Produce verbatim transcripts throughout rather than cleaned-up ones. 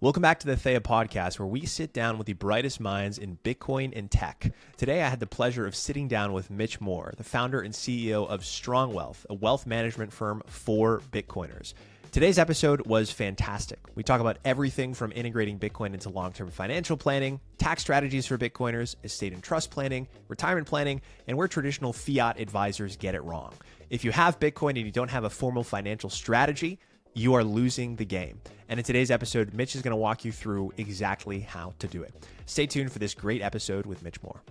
Welcome back to the Thea Podcast, where we sit down with the brightest minds in Bitcoin and tech. Today, I had the pleasure of sitting down with Mitch Moore, the founder and C E O of Strong Wealth, a wealth management firm for Bitcoiners. Today's episode was fantastic. We talk about everything from integrating Bitcoin into long-term financial planning, tax strategies for Bitcoiners, estate and trust planning, retirement planning, and where traditional fiat advisors get it wrong. If you have Bitcoin and you don't have a formal financial strategy, you are losing the game. And in today's episode, Mitch is going to walk you through exactly how to do it. Stay tuned for this great episode with Mitch Moore.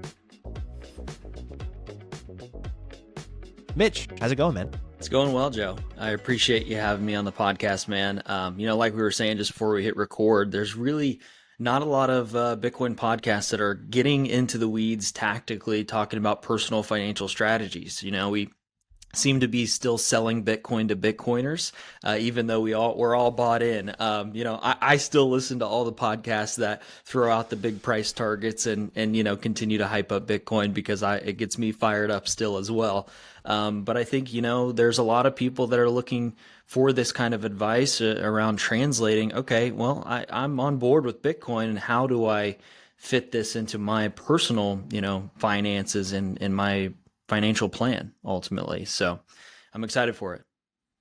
Mitch, how's it going, man? It's going well, Joe. I appreciate you having me on the podcast, man. Um, you know, like we were saying just before we hit record, there's really not a lot of uh, Bitcoin podcasts that are getting into the weeds tactically, talking about personal financial strategies. You know, we seem to be still selling Bitcoin to Bitcoiners, uh, even though we all we're all bought in. Um, you know, I, I still listen to all the podcasts that throw out the big price targets and and you know continue to hype up Bitcoin because I it gets me fired up still as well. Um, but I think you know there's a lot of people that are looking for this kind of advice uh, around translating. Okay, well I, I'm on board with Bitcoin, and how do I fit this into my personal you know finances and and my financial plan ultimately. So I'm excited for it.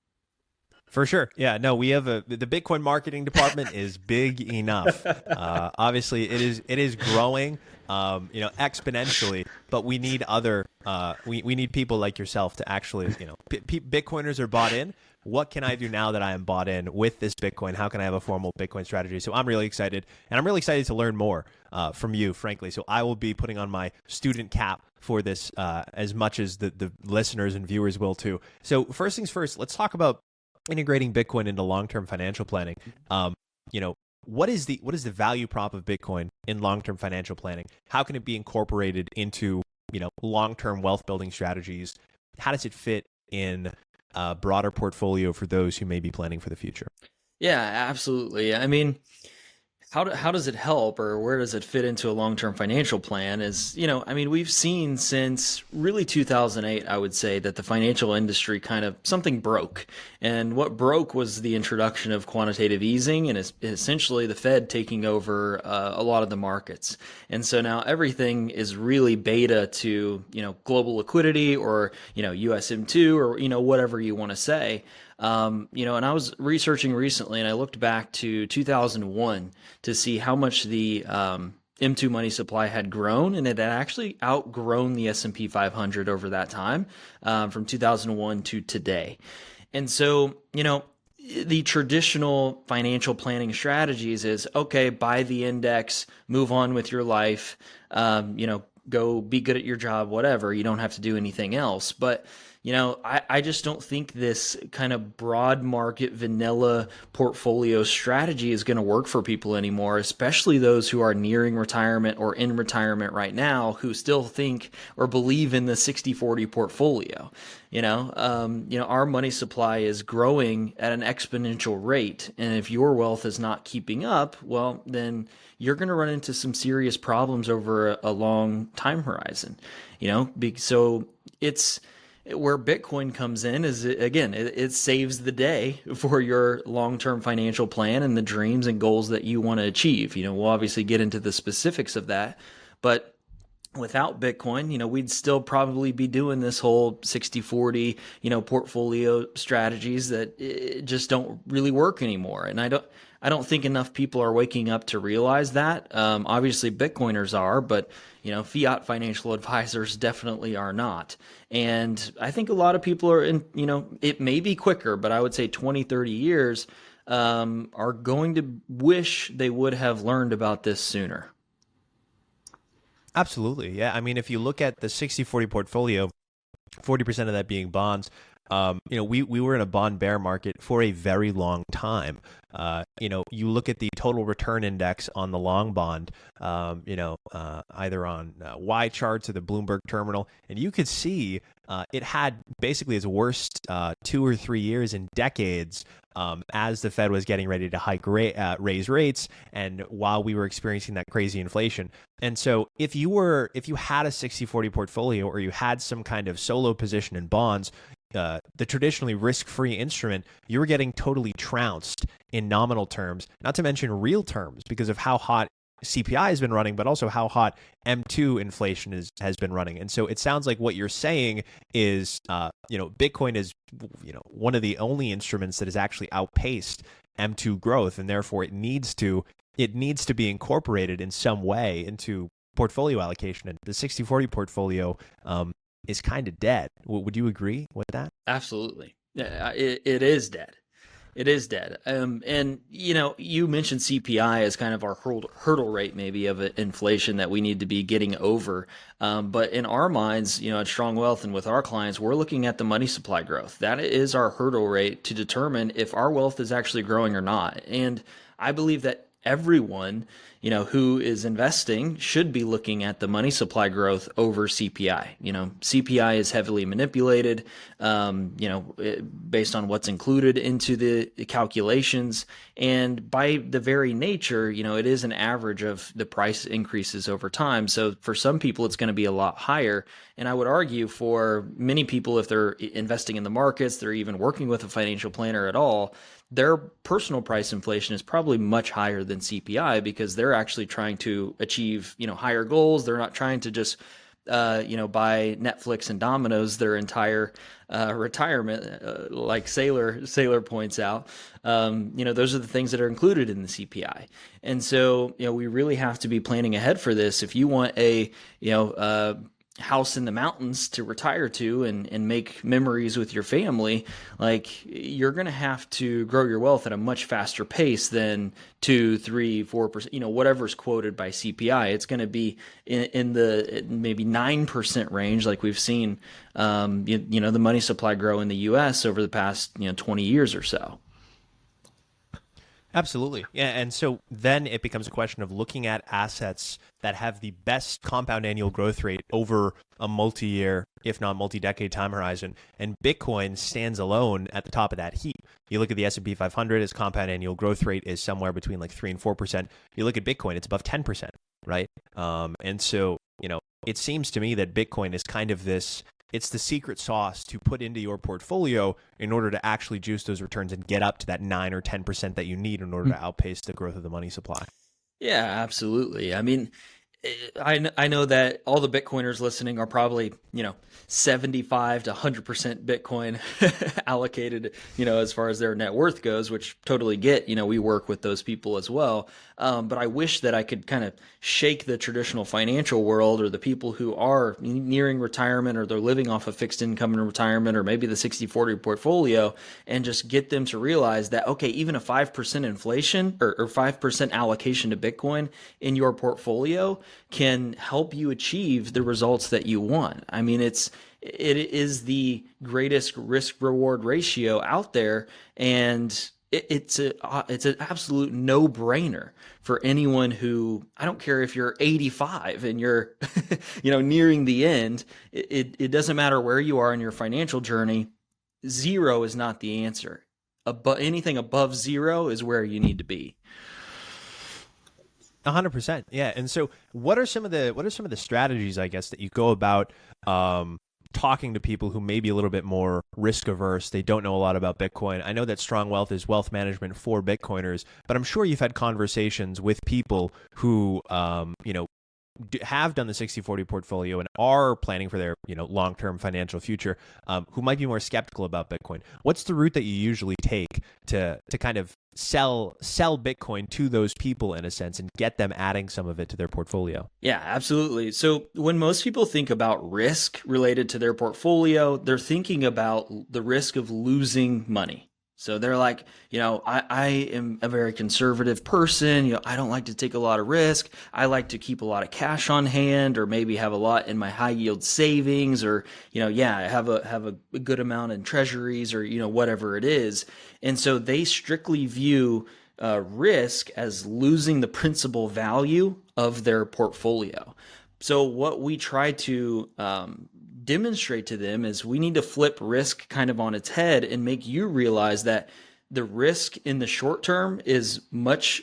For sure. Yeah, no, we have a, the Bitcoin marketing department is big enough. Uh, obviously it is, it is growing, um, you know, exponentially, but we need other, uh, we, we need people like yourself to actually, you know, p- p- Bitcoiners are bought in. What can I do now that I am bought in with this Bitcoin? How can I have a formal Bitcoin strategy? So I'm really excited, and I'm really excited to learn more uh, from you, frankly. So I will be putting on my student cap for this uh, as much as the, the listeners and viewers will too. So first things first, let's talk about integrating Bitcoin into long-term financial planning. Um, you know, what is the what is the value prop of Bitcoin in long-term financial planning? How can it be incorporated into you know long-term wealth building strategies? How does it fit in a broader portfolio for those who may be planning for the future? Yeah, absolutely. I mean, how do, how does it help, or where does it fit into a long-term financial plan? Is, you know, I mean, we've seen since really two thousand eight, I would say, that the financial industry kind of, something broke. And what broke was the introduction of quantitative easing and essentially the Fed taking over uh, a lot of the markets. And so now everything is really beta to, you know, global liquidity or, you know, U S M two or, you know, whatever you want to say. Um, you know, and I was researching recently and I looked back to two thousand one to see how much the um, M two money supply had grown, and it had actually outgrown the S and P five hundred over that time, um, from two thousand one to today. And so, you know, the traditional financial planning strategies is, okay, buy the index, move on with your life, um, you know, go be good at your job, whatever. You don't have to do anything else. But You know, I, I just don't think this kind of broad market vanilla portfolio strategy is going to work for people anymore, especially those who are nearing retirement or in retirement right now who still think or believe in the sixty forty portfolio. You know, um, you know, our money supply is growing at an exponential rate. And if your wealth is not keeping up, well, then you're going to run into some serious problems over a, a long time horizon, you know, be, so it's, where Bitcoin comes in is, again, it, it saves the day for your long-term financial plan and the dreams and goals that you want to achieve. You know, we'll obviously get into the specifics of that, but without Bitcoin, you know, we'd still probably be doing this whole sixty forty, you know, portfolio strategies that it just don't really work anymore. And I don't, I don't think enough people are waking up to realize that. Um, obviously Bitcoiners are, but you know, fiat financial advisors definitely are not. And I think a lot of people are in, you know, it may be quicker, but I would say twenty, thirty years, um, are going to wish they would have learned about this sooner. Absolutely. Yeah. I mean, if you look at the sixty forty portfolio, forty percent of that being bonds, um, you know, we, we were in a bond bear market for a very long time. Uh, you know, you look at the total return index on the long bond, um, you know, uh, either on uh, Y charts or the Bloomberg terminal, and you could see uh, it had basically its worst uh, two or three years in decades um, as the Fed was getting ready to hike ra- uh, raise rates, and while we were experiencing that crazy inflation. And so if you were, if you had a sixty forty portfolio or you had some kind of solo position in bonds, uh, the traditionally risk-free instrument, you were getting totally trounced in nominal terms, not to mention real terms, because of how hot C P I has been running, but also how hot M two inflation is, has been running. And so it sounds like what you're saying is, uh, you know, Bitcoin is, you know, one of the only instruments that has actually outpaced M two growth, and therefore it needs to it needs to be incorporated in some way into portfolio allocation. And the sixty forty portfolio um, is kind of dead. W- would you agree with that? Absolutely. Yeah, it, it is dead. It is dead. Um, and, you know, you mentioned C P I as kind of our hurdle, hurdle rate maybe of inflation that we need to be getting over. Um, but in our minds, you know, at Strong Wealth and with our clients, we're looking at the money supply growth. That is our hurdle rate to determine if our wealth is actually growing or not. And I believe that everyone, you know, who is investing should be looking at the money supply growth over C P I. You know, C P I is heavily manipulated, um, you know, based on what's included into the calculations. And by the very nature, you know, it is an average of the price increases over time. So for some people, it's going to be a lot higher. And I would argue for many people, if they're investing in the markets, they're even working with a financial planner at all, their personal price inflation is probably much higher than C P I because they're actually trying to achieve, you know, higher goals. They're not trying to just, uh, you know, buy Netflix and Domino's their entire uh, retirement, uh, like Saylor Saylor points out. Um, you know, those are the things that are included in the C P I. And so, you know, we really have to be planning ahead for this. If you want a, you know, uh, house in the mountains to retire to and, and make memories with your family, like you're going to have to grow your wealth at a much faster pace than two, three, four percent, you know, whatever's quoted by C P I. It's going to be in, in the maybe nine percent range, like we've seen, um, you, you know, the money supply grow in the U S over the past, you know, twenty years or so. Absolutely. Yeah. And so then it becomes a question of looking at assets that have the best compound annual growth rate over a multi-year, if not multi-decade time horizon. And Bitcoin stands alone at the top of that heap. You look at the S and P five hundred, its compound annual growth rate is somewhere between like three and four percent. You look at Bitcoin, it's above ten percent, right? Um, and so, you know, it seems to me that Bitcoin is kind of this, it's the secret sauce to put into your portfolio in order to actually juice those returns and get up to that nine or ten percent that you need in order to outpace the growth of the money supply. Yeah, absolutely. I mean, I, I know that all the Bitcoiners listening are probably, you know, seventy-five to one hundred percent Bitcoin allocated, you know, as far as their net worth goes, which totally get, you know, we work with those people as well. Um, but I wish that I could kind of shake the traditional financial world or the people who are nearing retirement or they're living off a fixed income in retirement or maybe the sixty forty portfolio and just get them to realize that, okay, even a five percent inflation or, or five percent allocation to Bitcoin in your portfolio can help you achieve the results that you want. I mean, it's it is the greatest risk reward ratio out there, and it, it's a it's an absolute no brainer for anyone who, I don't care if you're eighty-five and you're you know nearing the end. It, it it doesn't matter where you are in your financial journey. Zero is not the answer. Above anything above zero is where you need to be. A hundred percent. Yeah. And so what are some of the, what are some of the strategies, I guess, that you go about, um, talking to people who may be a little bit more risk averse? They don't know a lot about Bitcoin. I know that Strong Wealth is wealth management for Bitcoiners, but I'm sure you've had conversations with people who, um, you know, have done the sixty forty portfolio and are planning for their, you know, long-term financial future, um, who might be more skeptical about Bitcoin. What's the route that you usually take to to kind of sell sell Bitcoin to those people in a sense and get them adding some of it to their portfolio? Yeah, absolutely. So when most people think about risk related to their portfolio, they're thinking about the risk of losing money. So they're like, you know, I, I am a very conservative person. You know, I don't like to take a lot of risk. I like to keep a lot of cash on hand, or maybe have a lot in my high yield savings, or, you know, yeah, I have a have a, a good amount in treasuries, or, you know, whatever it is. And so they strictly view uh, risk as losing the principal value of their portfolio. So what we try to um, demonstrate to them is we need to flip risk kind of on its head and make you realize that the risk in the short term is much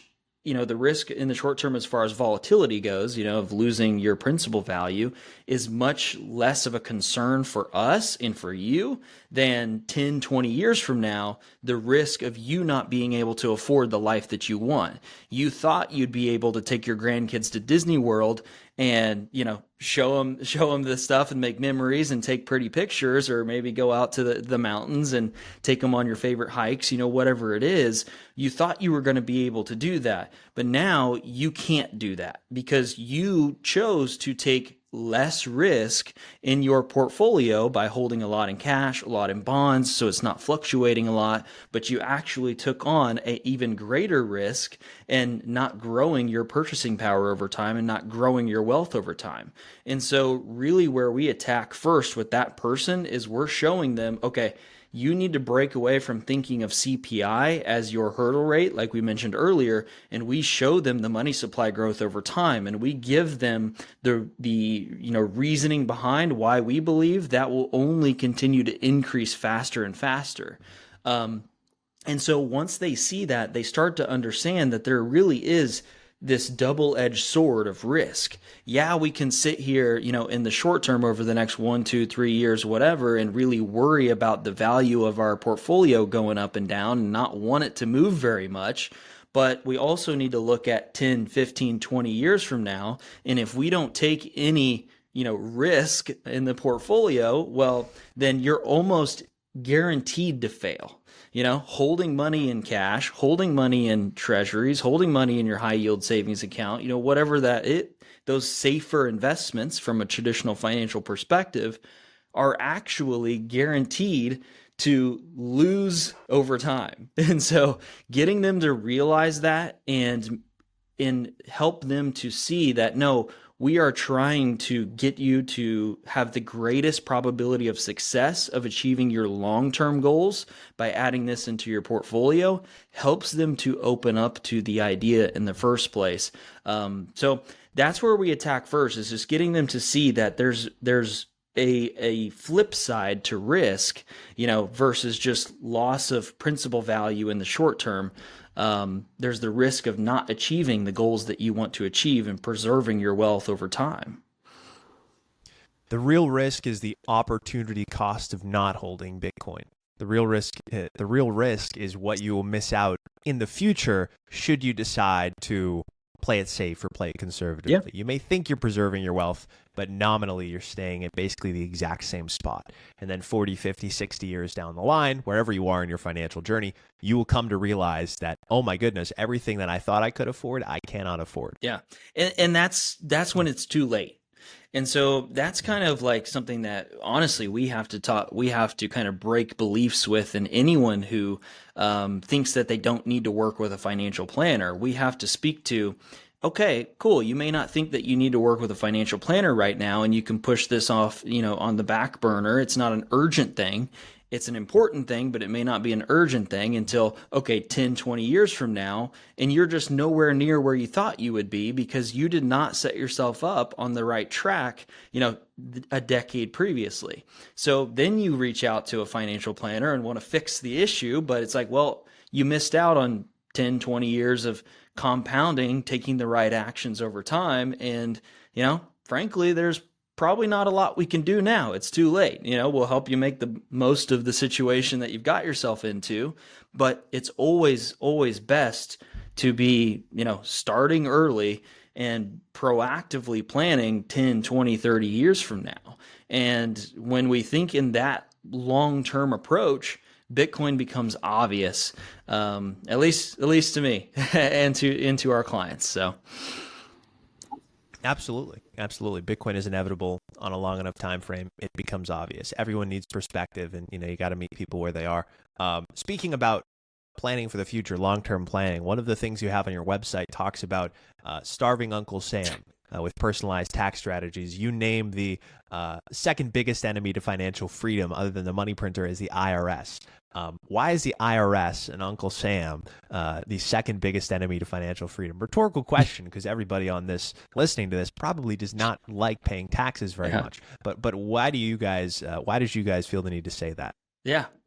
you know, the risk in the short term as far as volatility goes, you know, of losing your principal value is much less of a concern for us and for you than ten, twenty years from now, the risk of you not being able to afford the life that you want. You thought you'd be able to take your grandkids to Disney World and, you know, show them, show them this stuff and make memories and take pretty pictures, or maybe go out to the, the mountains and take them on your favorite hikes, you know, whatever it is. You thought you were going to be able to do that, but now you can't do that because you chose to take less risk in your portfolio by holding a lot in cash, a lot in bonds, so it's not fluctuating a lot, but you actually took on an even greater risk and not growing your purchasing power over time and not growing your wealth over time. And so really where we attack first with that person is we're showing them, okay, you need to break away from thinking of C P I as your hurdle rate, like we mentioned earlier, and we show them the money supply growth over time, and we give them the the you know reasoning behind why we believe that will only continue to increase faster and faster. Um, and so once they see that, they start to understand that there really is this double-edged sword of risk. Yeah, we can sit here, you know, in the short term over the next one, two, three years, whatever, and really worry about the value of our portfolio going up and down and not want it to move very much. But we also need to look at ten, fifteen, twenty years from now. And if we don't take any, you know, risk in the portfolio, well, then you're almost guaranteed to fail. You know, holding money in cash, holding money in treasuries, holding money in your high yield savings account, you know, whatever that it, those safer investments from a traditional financial perspective are actually guaranteed to lose over time. And so getting them to realize that and, and help them to see that, no, we are trying to get you to have the greatest probability of success of achieving your long-term goals by adding this into your portfolio, helps them to open up to the idea in the first place. Um, so that's where we attack first, is just getting them to see that there's there's a a flip side to risk, you know, versus just loss of principal value in the short term. Um, there's the risk of not achieving the goals that you want to achieve and preserving your wealth over time. The real risk is the opportunity cost of not holding Bitcoin. The real risk, uh, the real risk is what you will miss out in the future should you decide to play it safe or play it conservatively. Yeah. You may think you're preserving your wealth, but nominally you're staying at basically the exact same spot. And then forty, fifty, sixty years down the line, wherever you are in your financial journey, you will come to realize that, oh my goodness, everything that I thought I could afford, I cannot afford. Yeah. And, and that's, that's when it's too late. And so that's kind of like something that honestly we have to talk, we have to kind of break beliefs with. And anyone who um, thinks that they don't need to work with a financial planner, we have to speak to, okay, cool. You may not think that you need to work with a financial planner right now, and you can push this off, you know, on the back burner. It's not an urgent thing. It's an important thing, but it may not be an urgent thing until, okay, ten, twenty years from now, and you're just nowhere near where you thought you would be because you did not set yourself up on the right track, you know, a decade previously. So then you reach out to a financial planner and want to fix the issue, but it's like, well, you missed out on ten, twenty years of compounding, taking the right actions over time. And, you know, frankly, there's probably not a lot we can do now. It's too late. You know, we'll help you make the most of the situation that you've got yourself into, but it's always, always best to be, you know, starting early and proactively planning ten, twenty, thirty years from now. And when we think in that long-term approach, Bitcoin becomes obvious, um, at least, at least to me and to, into our clients. So. Absolutely. Absolutely. Bitcoin is inevitable on a long enough time frame. It becomes obvious. Everyone needs perspective, and you know, you got to meet people where they are. Um, speaking about planning for the future, long-term planning, one of the things you have on your website talks about uh, starving Uncle Sam uh, with personalized tax strategies. You name the uh, second biggest enemy to financial freedom other than the money printer is the I R S. Um, why is the I R S and Uncle Sam uh, the second biggest enemy to financial freedom? Rhetorical question, because everybody on this listening to this probably does not like paying taxes very yeah. much. But but why do you guys uh, why did you guys feel the need to say that? Yeah,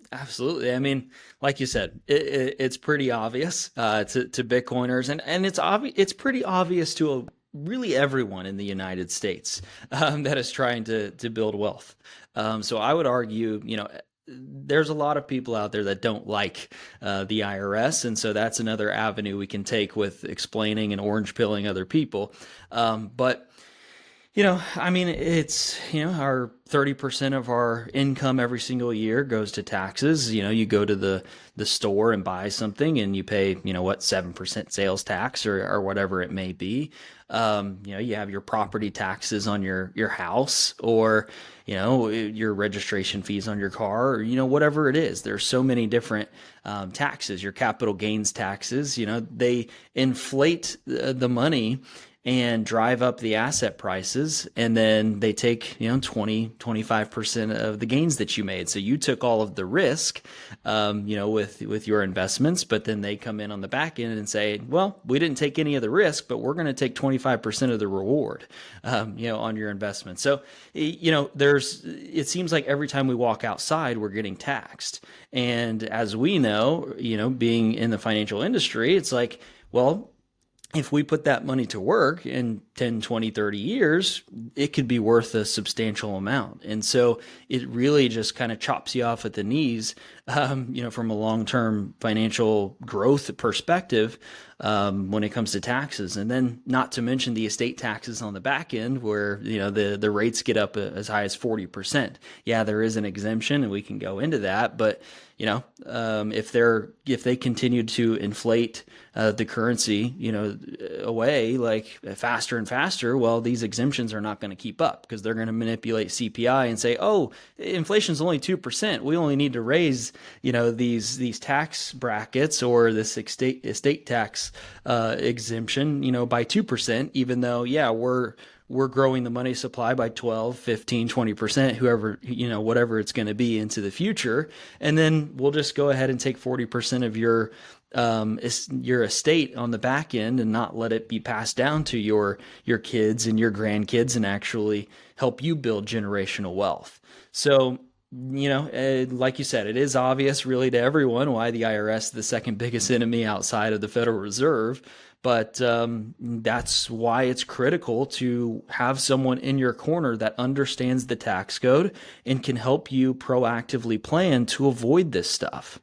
Absolutely. I mean, like you said, it, it, it's pretty obvious uh, to, to Bitcoiners, and, and it's obvious. It's pretty obvious to a, really everyone in the United States um, that is trying to to build wealth. Um, so I would argue, you know, there's a lot of people out there that don't like uh, the I R S, and so that's another avenue we can take with explaining and orange pilling other people. Um, but You know, I mean, it's, you know, our thirty percent of our income every single year goes to taxes. You know, you go to the, the store and buy something and you pay, you know, what, seven percent sales tax or, or whatever it may be. Um, you know, you have your property taxes on your, your house, or, you know, your registration fees on your car, or, you know, whatever it is. There's so many different um, taxes, your capital gains taxes, you know, they inflate the, the money and drive up the asset prices, and then they take, you know, twenty, twenty-five percent of the gains that you made. So you took all of the risk, um, you know, with, with your investments, but then they come in on the back end and say, well, we didn't take any of the risk, but we're going to take twenty-five percent of the reward, um, you know, on your investment. So, you know, there's, it seems like every time we walk outside, we're getting taxed. And as we know, you know, being in the financial industry, it's like, well, if we put that money to work in ten, twenty, thirty years, it could be worth a substantial amount. And so it really just kind of chops you off at the knees, um, you know, from a long-term financial growth perspective, um, when it comes to taxes. And then not to mention the estate taxes on the back end, where, you know, the, the rates get up as high as forty percent. Yeah, there is an exemption and we can go into that, but you know, um, if they're, if they continue to inflate uh, the currency, you know, away like faster and faster, well, these exemptions are not going to keep up, because they're going to manipulate C P I and say, oh, inflation's only two percent. We only need to raise, you know, these, these tax brackets or this estate, estate tax uh, exemption, you know, by two percent, even though, yeah, we're, we're growing the money supply by twelve, fifteen, twenty percent, whoever, you know, whatever it's going to be into the future. And then we'll just go ahead and take forty percent of your, um, your estate on the back end and not let it be passed down to your, your kids and your grandkids, and actually help you build generational wealth. So, you know, uh, like you said, it is obvious really to everyone why the I R S is the second biggest enemy outside of the Federal Reserve. But um, that's why it's critical to have someone in your corner that understands the tax code and can help you proactively plan to avoid this stuff.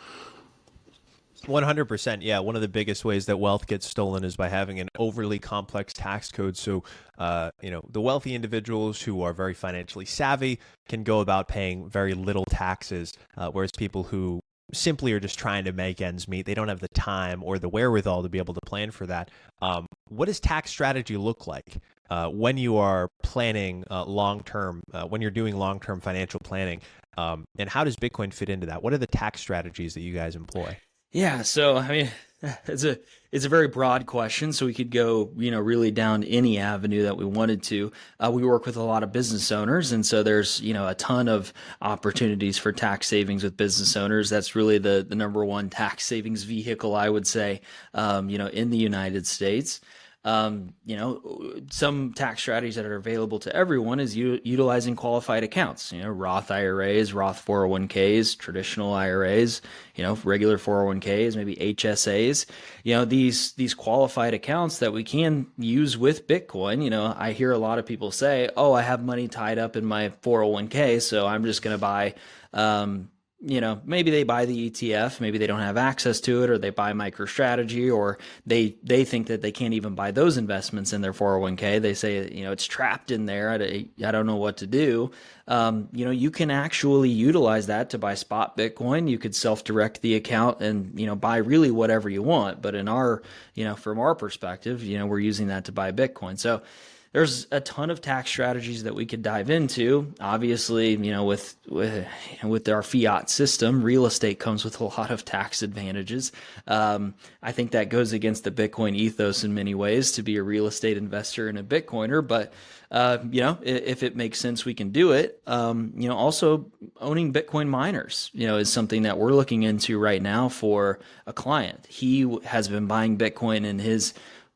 one hundred percent. Yeah. One of the biggest ways that wealth gets stolen is by having an overly complex tax code. So, uh, you know, the wealthy individuals who are very financially savvy can go about paying very little taxes, uh, whereas people who simply are just trying to make ends meet, they don't have the time or the wherewithal to be able to plan for that. Um, what does tax strategy look like uh, when you are planning uh, long-term, uh, when you're doing long-term financial planning? Um, and how does Bitcoin fit into that? What are the tax strategies that you guys employ? Yeah, so I mean, it's a it's a very broad question, so we could go, you know, really down any avenue that we wanted to. Uh, we work with a lot of business owners, and so there's, you know, a ton of opportunities for tax savings with business owners. That's really the the number one tax savings vehicle, I would say, um, you know, in the United States. Um, you know, some tax strategies that are available to everyone is u- utilizing qualified accounts, you know, Roth I R As, Roth four oh one k's, traditional I R As, you know, regular four oh one k's, maybe H S As, you know, these, these qualified accounts that we can use with Bitcoin. You know, I hear a lot of people say, oh, I have money tied up in my four oh one k, so I'm just going to buy, um, you know, maybe they buy the E T F, maybe they don't have access to it, or they buy MicroStrategy, or they they think that they can't even buy those investments in their four oh one k. They say, you know, it's trapped in there. I, I don't know what to do. Um, you know, you can actually utilize that to buy spot Bitcoin. You could self-direct the account and, you know, buy really whatever you want. But in our, you know, from our perspective, you know, we're using that to buy Bitcoin. So there's a ton of tax strategies that we could dive into. Obviously, you know, with with, with our fiat system, real estate comes with a lot of tax advantages. Um, I think that goes against the Bitcoin ethos in many ways, to be a real estate investor and a Bitcoiner. But uh, you know, if, if it makes sense, we can do it. Um, you know, also owning Bitcoin miners, you know, is something that we're looking into right now for a client. He has been buying Bitcoin in his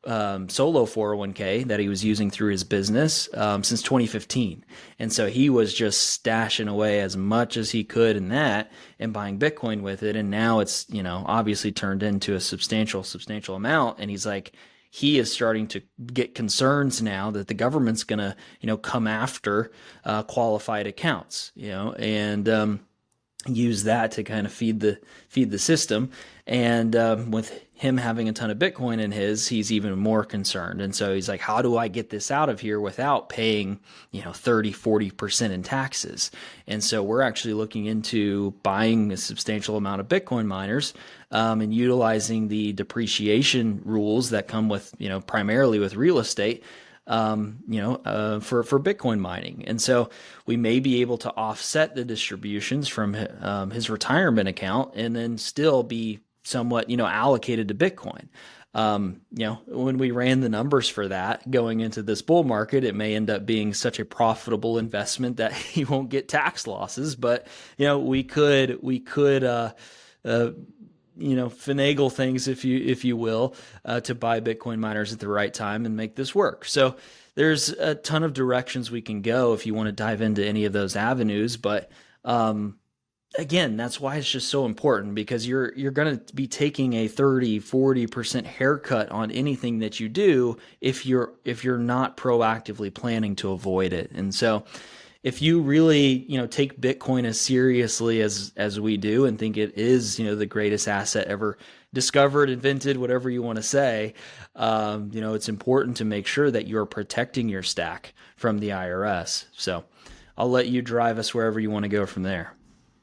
um, solo four oh one k that he was using through his business um, since twenty fifteen. And so he was just stashing away as much as he could in that and buying Bitcoin with it. And now it's, you know, obviously turned into a substantial, substantial amount. And he's like, he is starting to get concerns now that the government's going to, you know, come after uh, qualified accounts, you know, and um, use that to kind of feed the feed the system. And um, with him having a ton of Bitcoin in his, he's even more concerned. And so he's like, how do I get this out of here without paying, you know, thirty, forty percent in taxes? And so we're actually looking into buying a substantial amount of Bitcoin miners um, and utilizing the depreciation rules that come with, you know, primarily with real estate, um, you know, uh, for, for Bitcoin mining. And so we may be able to offset the distributions from um, his retirement account and then still be somewhat, you know, allocated to Bitcoin. Um, you know, when we ran the numbers for that going into this bull market, it may end up being such a profitable investment that he won't get tax losses. But, you know, we could, we could, uh, uh, you know, finagle things, if you, if you will, uh, to buy Bitcoin miners at the right time and make this work. So there's a ton of directions we can go if you want to dive into any of those avenues. But, um, again, that's why it's just so important, because you're you're going to be taking a thirty, forty percent haircut on anything that you do if you're if you're not proactively planning to avoid it. And so if you really, you know, take Bitcoin as seriously as as we do and think it is, you know, the greatest asset ever discovered, invented, whatever you want to say, um, you know, it's important to make sure that you're protecting your stack from the I R S. So I'll let you drive us wherever you want to go from there.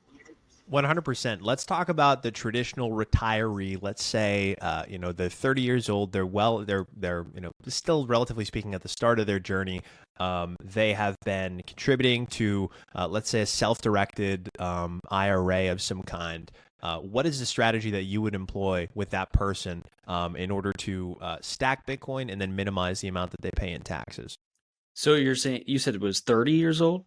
one hundred percent. Let's talk about the traditional retiree. Let's say, uh, you know, they're thirty years old. They're well, they're, they're, you know, still relatively speaking at the start of their journey. Um, they have been contributing to, uh, let's say, a self-directed um, I R A of some kind. Uh, what is the strategy that you would employ with that person um, in order to uh, stack Bitcoin and then minimize the amount that they pay in taxes? So you're saying, you said it was thirty years old?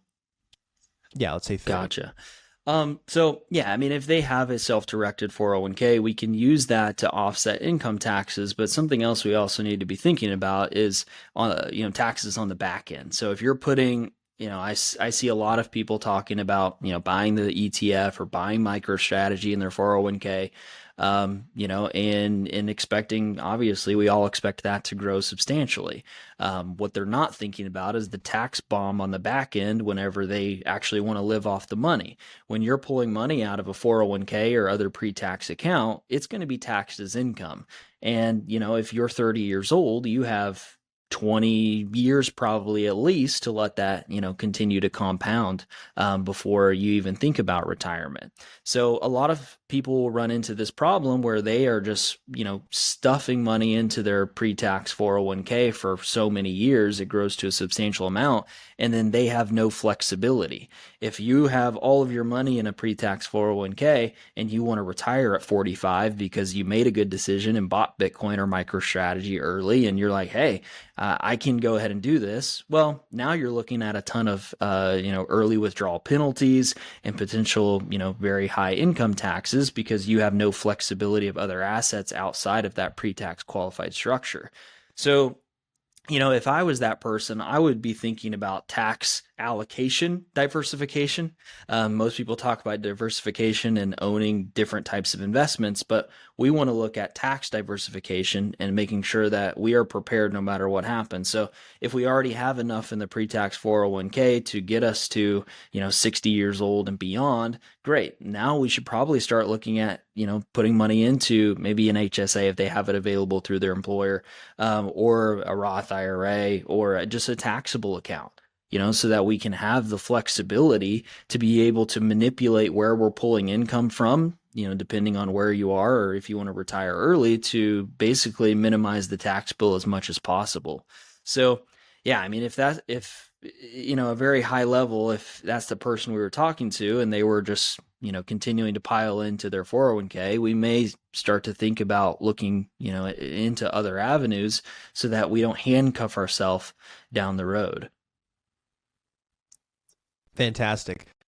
Yeah, let's say thirty. Gotcha. Um, so yeah, I mean, if they have a self-directed four oh one k, we can use that to offset income taxes. But something else we also need to be thinking about is, uh, you know, taxes on the back end. So if you're putting, you know, I, I see a lot of people talking about, you know, buying the E T F or buying MicroStrategy in their four oh one k, um, you know, and, and expecting, obviously we all expect that to grow substantially. Um, what they're not thinking about is the tax bomb on the back end whenever they actually want to live off the money. When you're pulling money out of a four oh one k or other pre-tax account, it's going to be taxed as income. And, you know, if you're thirty years old, you have twenty years probably at least to let that, you know, continue to compound um, before you even think about retirement. So a lot of people will run into this problem where they are just, you know, stuffing money into their pre-tax four oh one k for so many years, it grows to a substantial amount, and then they have no flexibility. If you have all of your money in a pre-tax four oh one k and you want to retire at forty-five because you made a good decision and bought Bitcoin or MicroStrategy early, and you're like, hey, uh, I can go ahead and do this. Well, now you're looking at a ton of, uh, you know, early withdrawal penalties and potential, you know, very high income taxes because you have no flexibility of other assets outside of that pre-tax qualified structure. So, you know, if I was that person, I would be thinking about tax allocation diversification. Um, most people talk about diversification and owning different types of investments, but we want to look at tax diversification and making sure that we are prepared no matter what happens. So if we already have enough in the pre-tax four oh one k to get us to, you know, sixty years old and beyond, great. Now we should probably start looking at, you know, putting money into maybe an H S A if they have it available through their employer, um, or a Roth I R A, or just a taxable account. You know, so that we can have the flexibility to be able to manipulate where we're pulling income from, you know, depending on where you are, or if you want to retire early, to basically minimize the tax bill as much as possible. So, yeah, I mean, if that, if, you know, a very high level, if that's the person we were talking to and they were just, you know, continuing to pile into their four oh one k, we may start to think about looking, you know, into other avenues so that we don't handcuff ourselves down the road. Fantastic.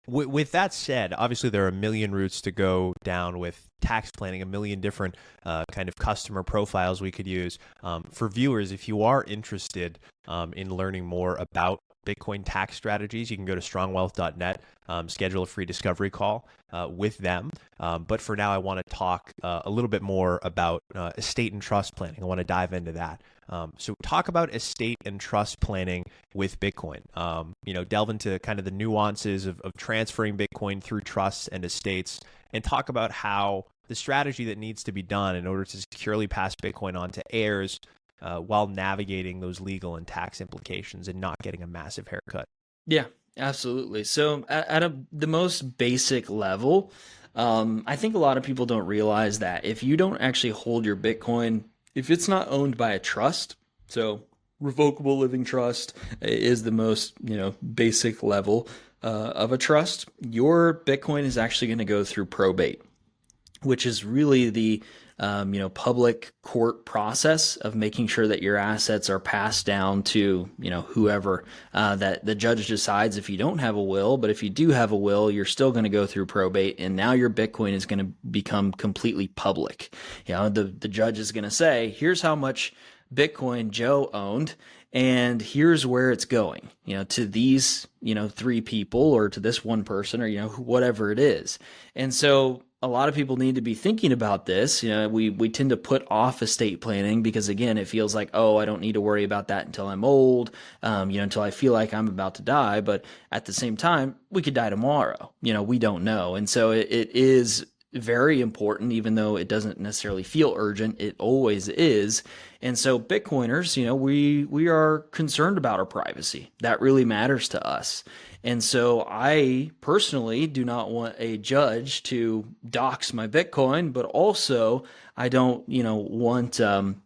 w- with that said, obviously there are a million routes to go down with tax planning, a million different uh, kind of customer profiles we could use. Um, for viewers, if you are interested um, in learning more about Bitcoin tax strategies, you can go to strong wealth dot net, um, schedule a free discovery call uh, with them. Um, but for now, I want to talk uh, a little bit more about uh, estate and trust planning. I want to dive into that. Um, so talk about estate and trust planning with Bitcoin. Um, you know, delve into kind of the nuances of, of transferring Bitcoin through trusts and estates, and talk about how the strategy that needs to be done in order to securely pass Bitcoin on to heirs uh, while navigating those legal and tax implications and not getting a massive haircut. Yeah, absolutely. So at, at a, the most basic level, um, I think a lot of people don't realize that if you don't actually hold your Bitcoin, if it's not owned by a trust, so revocable living trust is the most, you know, basic level uh, of a trust, your Bitcoin is actually going to go through probate, which is really the um, you know, public court process of making sure that your assets are passed down to, you know, whoever uh, that the judge decides if you don't have a will. But if you do have a will, you're still going to go through probate, and now your Bitcoin is going to become completely public. You know, the the judge is going to say, here's how much Bitcoin Joe owned, and here's where it's going, you know, to these, you know, three people, or to this one person, or, you know, whatever it is. And so a lot of people need to be thinking about this. You know, we, we tend to put off estate planning because, again, it feels like, oh, I don't need to worry about that until I'm old, um, you know, until I feel like I'm about to die. But at the same time, we could die tomorrow. You know, we don't know. And so it, it is very important, even though it doesn't necessarily feel urgent, it always is. And so Bitcoiners, you know, we we are concerned about our privacy. That really matters to us. And so I personally do not want a judge to dox my Bitcoin, but also I don't, you know, want um,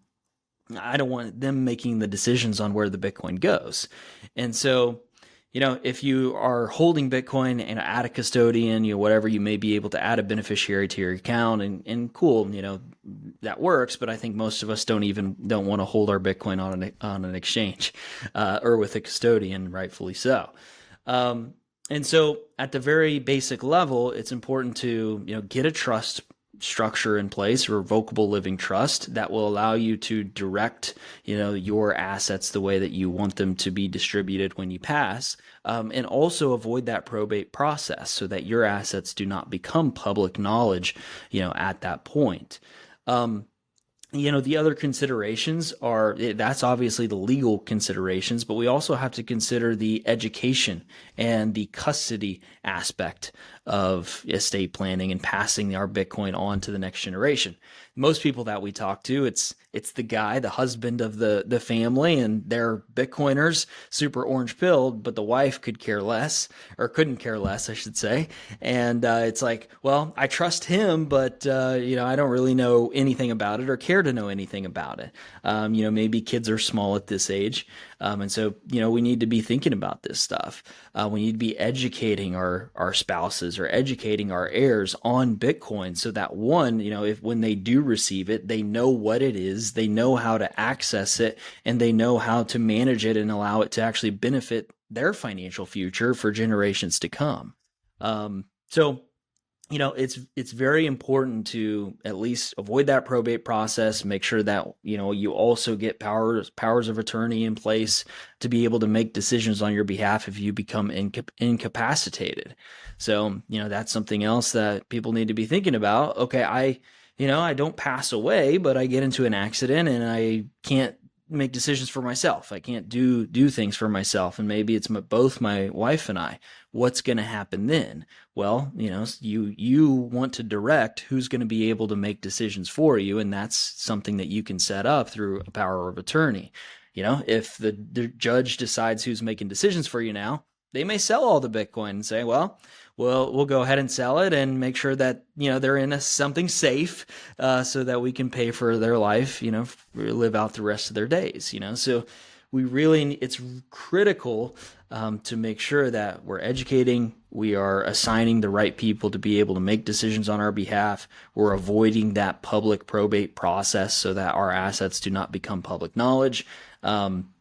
I don't want them making the decisions on where the Bitcoin goes. And so, you know, if you are holding Bitcoin and add a custodian, you know, whatever, you may be able to add a beneficiary to your account, and, and cool, you know, that works. But I think most of us don't even don't want to hold our Bitcoin on an on an exchange uh, or with a custodian, rightfully so. Um, and so at the very basic level, it's important to, you know, get a trust structure in place, a revocable living trust that will allow you to direct, you know, your assets the way that you want them to be distributed when you pass, um, and also avoid that probate process so that your assets do not become public knowledge, you know, at that point. Um, You know, the other considerations are, that's obviously the legal considerations, but we also have to consider the education and the custody aspect of estate planning and passing our Bitcoin on to the next generation. Most people that we talk to, it's it's the guy, the husband of the, the family, and they're Bitcoiners, super orange pilled, but the wife could care less, or couldn't care less, I should say. And uh, it's like, well, I trust him, but uh, you know, I don't really know anything about it or care to know anything about it. Um, you know, maybe kids are small at this age. Um, and so, you know, we need to be thinking about this stuff. Uh, we need to be educating our, our spouses or educating our heirs on Bitcoin so that, one, you know, if when they do receive it, they know what it is, they know how to access it, and they know how to manage it and allow it to actually benefit their financial future for generations to come. Um, so, you know, it's it's very important to at least avoid that probate process, make sure that, you know, you also get powers powers of attorney in place to be able to make decisions on your behalf if you become inca- incapacitated. So, you know, that's something else that people need to be thinking about. Okay, I, you know, I don't pass away, but I get into an accident and I can't make decisions for myself. I can't do do things for myself, and maybe it's my, both my wife and I. What's going to happen then? Well, you know, you you want to direct who's going to be able to make decisions for you, and that's something that you can set up through a power of attorney. You know, if the, the judge decides who's making decisions for you now, they may sell all the Bitcoin and say, well, we'll we'll go ahead and sell it and make sure that, you know, they're in a, something safe uh, so that we can pay for their life, you know, live out the rest of their days, you know. So we really, it's critical um, to make sure that we're educating, we are assigning the right people to be able to make decisions on our behalf, we're avoiding that public probate process so that our assets do not become public knowledge. Um,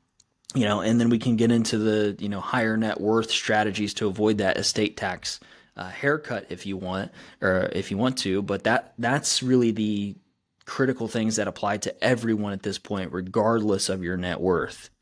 you know, and then we can get into the, you know, higher net worth strategies to avoid that estate tax uh, haircut if you want, or if you want to. But that that's really the critical things that apply to everyone at this point, regardless of your net worth.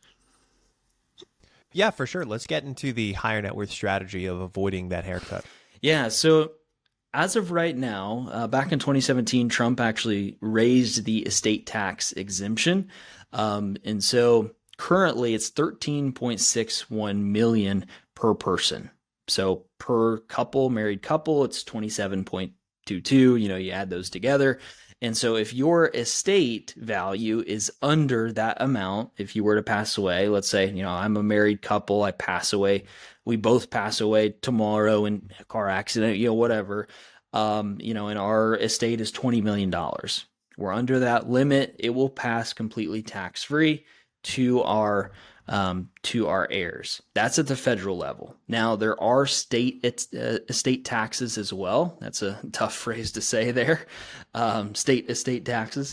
Yeah, for sure. Let's get into the higher net worth strategy of avoiding that haircut. Yeah. So as of right now, uh, back in twenty seventeen, Trump actually raised the estate tax exemption. Um, and so currently it's thirteen point six one million per person. So per couple, married couple, it's twenty-seven point two two. You know, you add those together. And so if your estate value is under that amount, if you were to pass away, let's say, you know, I'm a married couple, I pass away, we both pass away tomorrow in a car accident, you know, whatever, um, you know, and our estate is twenty million dollars. We're under that limit. It will pass completely tax-free to our um, to our heirs. That's at the federal level. Now, there are state uh, estate taxes as well. That's a tough phrase to say there, um, state estate taxes.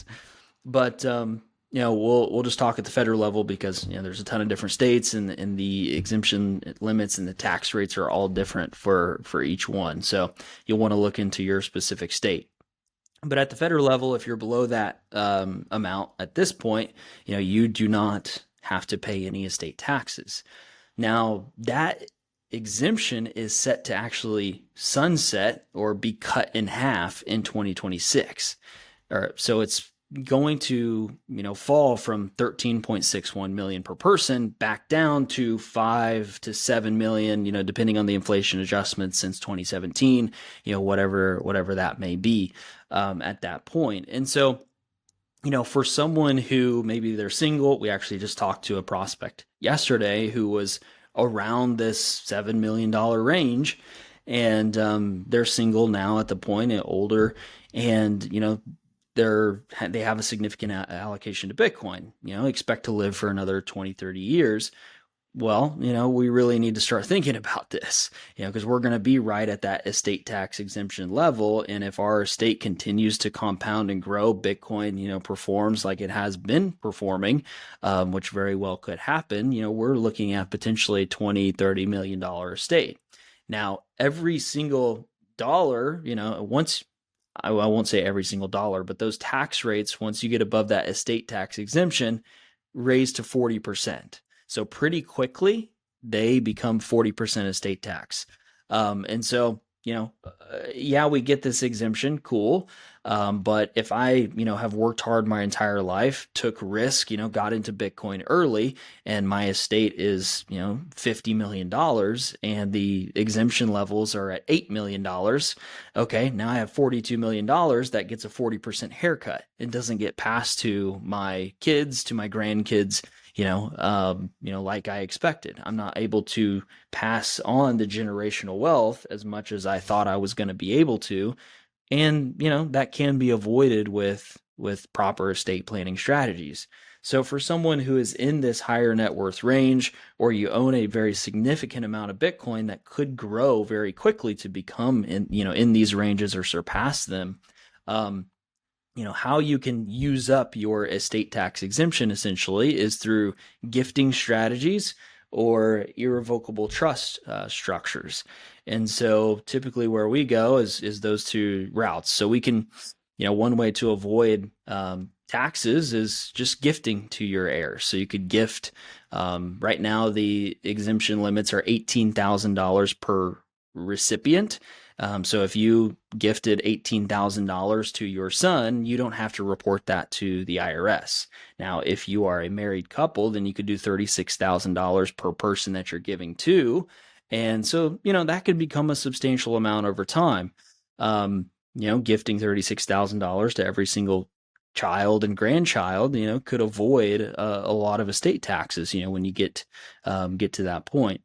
But um, you know, we'll we'll just talk at the federal level because you know there's a ton of different states, and and the exemption limits and the tax rates are all different for for each one. So you'll want to look into your specific state. But at the federal level, if you're below that um, amount at this point, you know, you do not have to pay any estate taxes. Now, that exemption is set to actually sunset or be cut in half in twenty twenty-six. Or, so it's going to, you know, fall from thirteen point six one million per person back down to five to seven million, you know, depending on the inflation adjustments since twenty seventeen, you know, whatever, whatever that may be um, at that point. And so, you know, for someone who maybe they're single, we actually just talked to a prospect yesterday who was around this seven million dollars range, and um, they're single now at the point, and older, and, you know, they're, they have a significant allocation to Bitcoin, you know, expect to live for another twenty, thirty years. Well, you know, we really need to start thinking about this, you know, because we're going to be right at that estate tax exemption level. And if our estate continues to compound and grow, Bitcoin, you know, performs like it has been performing, um, which very well could happen, you know, we're looking at potentially twenty, thirty million dollar estate. Now, every single dollar, you know, once I won't say every single dollar, but those tax rates, once you get above that estate tax exemption, raise to forty percent. So pretty quickly, they become forty percent estate tax. Um, and so, you know, uh, yeah, we get this exemption, cool. Um, but if I, you know, have worked hard my entire life, took risk, you know, got into Bitcoin early, and my estate is, you know, fifty million dollars and the exemption levels are at eight million dollars. Okay, now I have forty-two million dollars that gets a forty percent haircut. It doesn't get passed to my kids, to my grandkids, you know, um, you know, like I expected. I'm not able to pass on the generational wealth as much as I thought I was going to be able to. And, you know, that can be avoided with, with proper estate planning strategies. So for someone who is in this higher net worth range, or you own a very significant amount of Bitcoin that could grow very quickly to become in, you know, in these ranges or surpass them, um, you know, how you can use up your estate tax exemption essentially is through gifting strategies or irrevocable trust uh, structures. And so typically where we go is, is those two routes. So we can, you know, one way to avoid um, taxes is just gifting to your heirs. So you could gift, um, right now the exemption limits are eighteen thousand dollars per recipient. Um, so if you gifted eighteen thousand dollars to your son, you don't have to report that to the I R S. Now, if you are a married couple, then you could do thirty-six thousand dollars per person that you're giving to. And so, you know, that could become a substantial amount over time. Um, you know, gifting thirty-six thousand dollars to every single child and grandchild, you know, could avoid uh, a lot of estate taxes, you know, when you get, um, get to that point.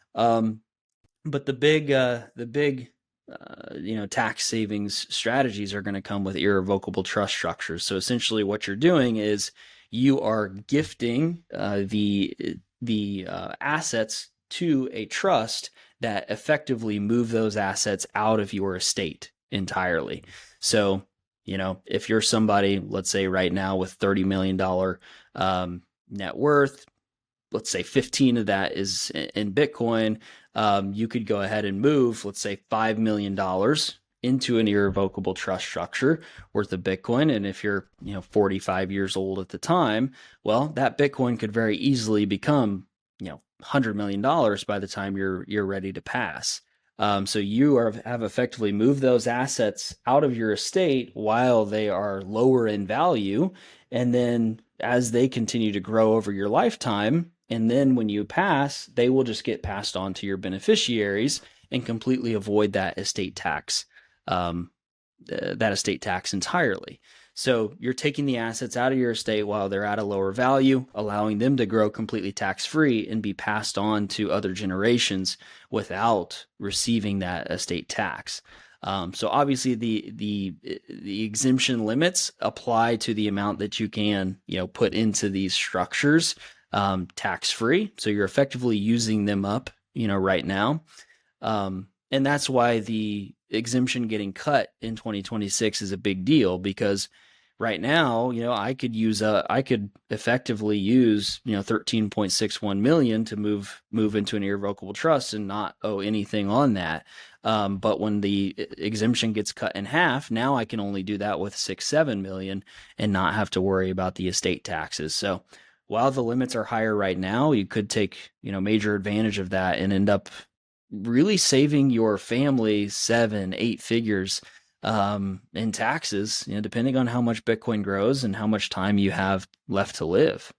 Um, but the big, uh, the big, Uh, you know, tax savings strategies are going to come with irrevocable trust structures. So essentially what you're doing is you are gifting uh, the the uh, assets to a trust that effectively move those assets out of your estate entirely. So, you know, if you're somebody, let's say right now with thirty million dollars um, net worth, let's say fifteen of that is in Bitcoin, um, you could go ahead and move, let's say five million dollars into an irrevocable trust structure worth of Bitcoin. And if you're, you know, forty-five years old at the time, well, that Bitcoin could very easily become, you know, one hundred million dollars by the time you're, you're ready to pass. Um, so you are, have effectively moved those assets out of your estate while they are lower in value. And then as they continue to grow over your lifetime, and then when you pass, they will just get passed on to your beneficiaries and completely avoid that estate tax, um, uh, that estate tax entirely. So you're taking the assets out of your estate while they're at a lower value, allowing them to grow completely tax-free and be passed on to other generations without receiving that estate tax. Um, so obviously the the the exemption limits apply to the amount that you can, you know, put into these structures um, tax-free. So you're effectively using them up, you know, right now. Um, and that's why the exemption getting cut in twenty twenty-six is a big deal, because right now, you know, I could use a, I could effectively use, you know, thirteen point six one million to move, move into an irrevocable trust and not owe anything on that. Um, but when the exemption gets cut in half, now I can only do that with six, seven million and not have to worry about the estate taxes. So while the limits are higher right now, you could take, you know, major advantage of that and end up really saving your family seven, eight figures um, in taxes, you know, depending on how much Bitcoin grows and how much time you have left to live.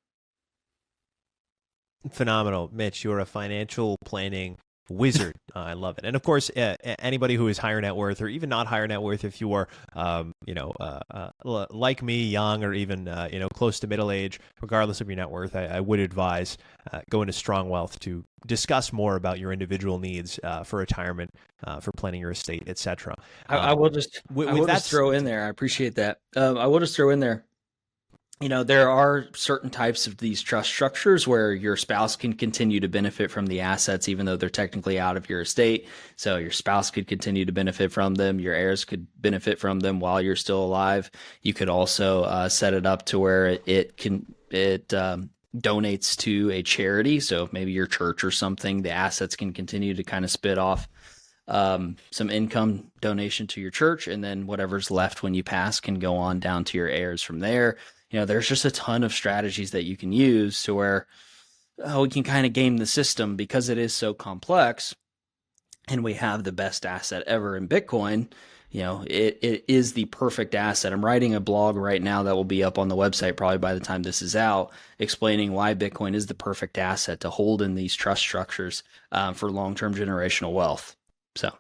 Phenomenal. Mitch, you're a financial planning wizard. uh, I love it. And of course, uh, anybody who is higher net worth, or even not higher net worth, if you are, um, you know, uh, uh, like me, young, or even, uh, you know, close to middle age, regardless of your net worth, I, I would advise uh, going to Strong Wealth to discuss more about your individual needs uh, for retirement, uh, for planning your estate, et cetera. I, I will just, with, I will with just throw in there. I appreciate that. Um, I will just throw in there. You know, there are certain types of these trust structures where your spouse can continue to benefit from the assets, even though they're technically out of your estate. So your spouse could continue to benefit from them. Your heirs could benefit from them while you're still alive. You could also uh, set it up to where it can, it um, donates to a charity. So maybe your church or something, the assets can continue to kind of spit off um, some income donation to your church. And then whatever's left when you pass can go on down to your heirs from there. You know, there's just a ton of strategies that you can use to where oh, we can kind of game the system because it is so complex, and we have the best asset ever in Bitcoin. You know, it, it is the perfect asset. I'm writing a blog right now that will be up on the website probably by the time this is out, explaining why Bitcoin is the perfect asset to hold in these trust structures um, for long-term generational wealth. So.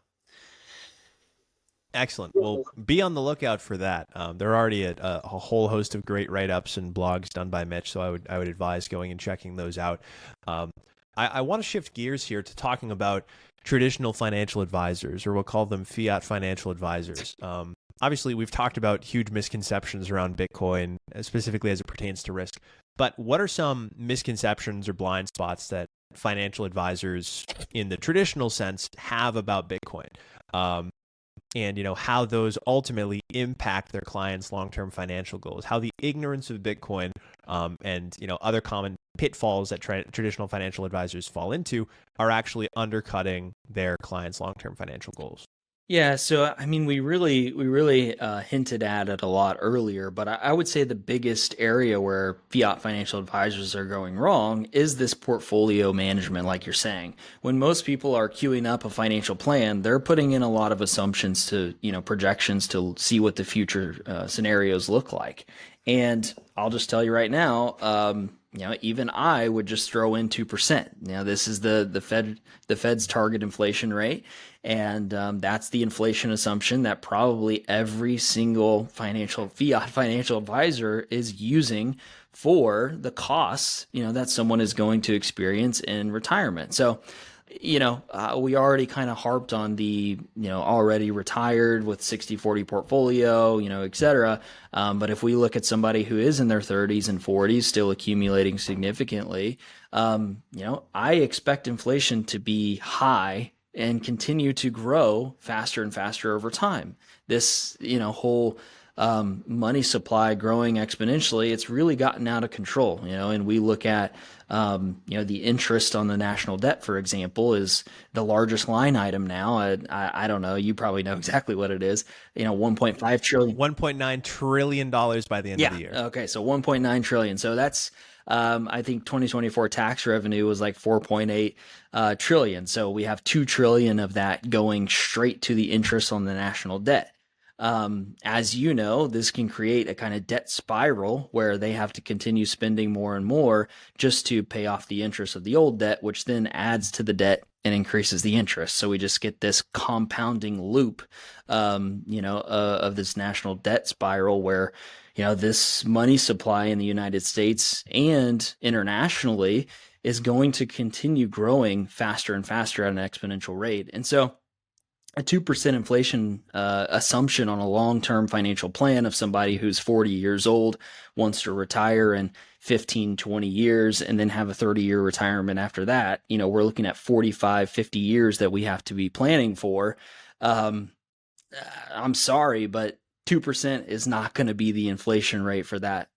Excellent. Well, be on the lookout for that. Um, there are already a, a whole host of great write-ups and blogs done by Mitch, so I would I would advise going and checking those out. Um, I, I want to shift gears here to talking about traditional financial advisors, or we'll call them fiat financial advisors. Um, obviously, we've talked about huge misconceptions around Bitcoin, specifically as it pertains to risk. But what are some misconceptions or blind spots that financial advisors in the traditional sense have about Bitcoin? Um, and, you know, how those ultimately impact their clients' long-term financial goals, how the ignorance of Bitcoin um, and, you know, other common pitfalls that tra- traditional financial advisors fall into are actually undercutting their clients' long-term financial goals. Yeah, so I mean, we really we really uh, hinted at it a lot earlier, but I, I would say the biggest area where fiat financial advisors are going wrong is this portfolio management, like you're saying. When most people are queuing up a financial plan, they're putting in a lot of assumptions to, you know, projections to see what the future uh, scenarios look like. And I'll just tell you right now, um, you know, even I would just throw in two percent. Now, this is the the Fed the Fed's target inflation rate, and um, that's the inflation assumption that probably every single financial fiat financial advisor is using for the costs, you know, that someone is going to experience in retirement. So, you know, uh, we already kind of harped on the, you know, already retired with sixty forty portfolio, you know, et cetera. Um, but if we look at somebody who is in their thirties and forties, still accumulating significantly, um, you know, I expect inflation to be high and continue to grow faster and faster over time. This, you know, whole um, money supply growing exponentially, it's really gotten out of control, you know, and we look at, um, you know, the interest on the national debt, for example, is the largest line item now. I, I, I don't know. You probably know exactly what it is. You know, one point five trillion. one point nine trillion dollars by the end yeah. of the year. Okay. So one point nine trillion. So that's, um, I think twenty twenty-four tax revenue was like four point eight uh, trillion. So we have two trillion of that going straight to the interest on the national debt. Um, as you know, this can create a kind of debt spiral where they have to continue spending more and more just to pay off the interest of the old debt, which then adds to the debt and increases the interest. So we just get this compounding loop, um, you know, uh, of this national debt spiral where, you know, this money supply in the United States and internationally is going to continue growing faster and faster at an exponential rate. And so a two percent inflation uh, assumption on a long-term financial plan of somebody who's forty years old, wants to retire in fifteen, twenty years, and then have a thirty-year retirement after that, you know, we're looking at forty-five, fifty years that we have to be planning for. Um, I'm sorry, but two percent is not going to be the inflation rate for that,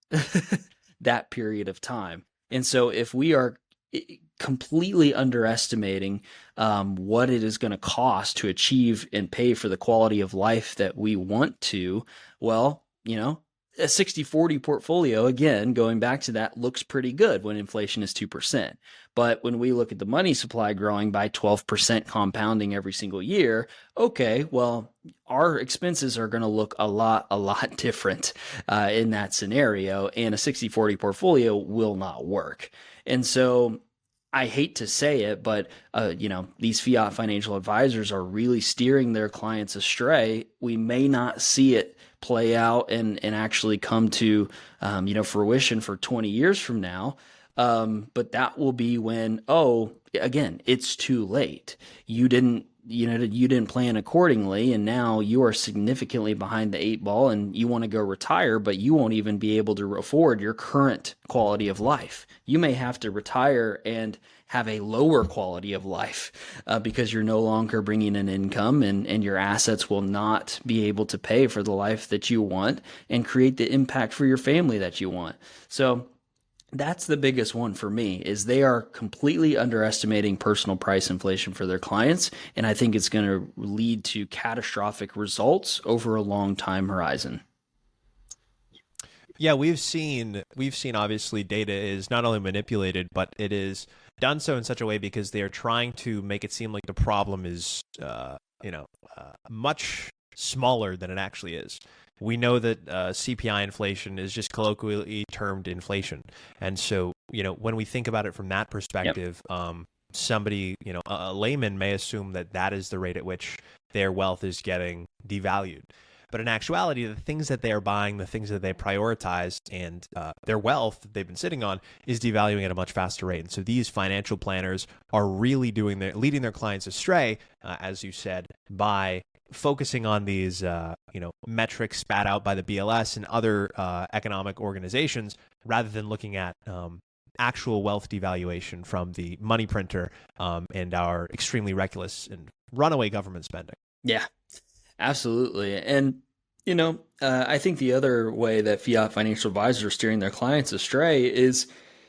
that period of time. And so if we are completely underestimating um, what it is going to cost to achieve and pay for the quality of life that we want to, well, you know, a sixty forty portfolio, again, going back to that, looks pretty good when inflation is two percent. But when we look at the money supply growing by twelve percent compounding every single year, okay, well, our expenses are going to look a lot, a lot different uh, in that scenario, and a sixty forty portfolio will not work. And so I hate to say it, but uh, you know, these fiat financial advisors are really steering their clients astray. We may not see it play out and and actually come to um, you know, fruition for twenty years from now. Um, but that will be when, oh, again, it's too late. You didn't, you know, you didn't plan accordingly, and now you are significantly behind the eight ball, and you want to go retire, but you won't even be able to afford your current quality of life. You may have to retire and have a lower quality of life uh, because you're no longer bringing in income, and, and your assets will not be able to pay for the life that you want and create the impact for your family that you want. So that's the biggest one for me, is they are completely underestimating personal price inflation for their clients. And I think it's going to lead to catastrophic results over a long time horizon. Yeah, we've seen, we've seen obviously data is not only manipulated, but it is done so in such a way because they are trying to make it seem like the problem is, uh, you know, uh, much smaller than it actually is. We know that uh, C P I inflation is just colloquially termed inflation. And so, you know, when we think about it from that perspective, yep. um, somebody, you know, a, a layman may assume that that is the rate at which their wealth is getting devalued. But in actuality, the things that they are buying, the things that they prioritize, and uh, their wealth that they've been sitting on is devaluing at a much faster rate. And so these financial planners are really doing their, leading their clients astray, uh, as you said, by focusing on these, uh, you know, metrics spat out by the B L S and other uh, economic organizations, rather than looking at um, actual wealth devaluation from the money printer um, and our extremely reckless and runaway government spending. Yeah, absolutely. And, you know, uh, I think the other way that fiat financial advisors are steering their clients astray is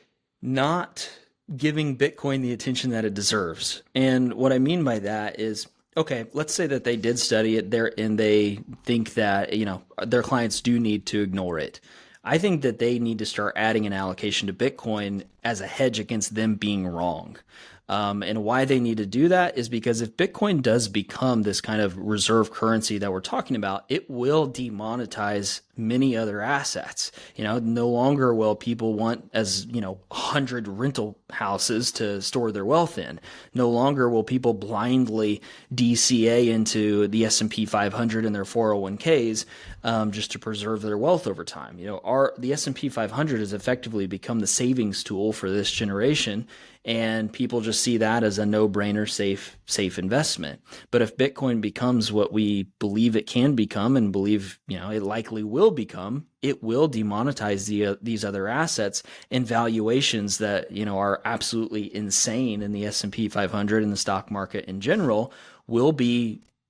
not giving Bitcoin the attention that it deserves. And what I mean by that is, okay, let's say that they did study it there and they think that, you know, their clients do need to ignore it. I think that they need to start adding an allocation to Bitcoin as a hedge against them being wrong. Um, and why they need to do that is because if Bitcoin does become this kind of reserve currency that we're talking about, it will demonetize many other assets. You know, no longer will people want, as you know, a hundred rental houses to store their wealth in. No longer will people blindly D C A into the S and P five hundred and their four oh one Ks um, just to preserve their wealth over time. You know, our the S and P five hundred has effectively become the savings tool for this generation. And people just see that as a no-brainer, safe, safe investment. But if Bitcoin becomes what we believe it can become, and believe, you know, it likely will become, it will demonetize the, uh, these other assets, and valuations that, you know, are absolutely insane in the S and P five hundred and the stock market in general will be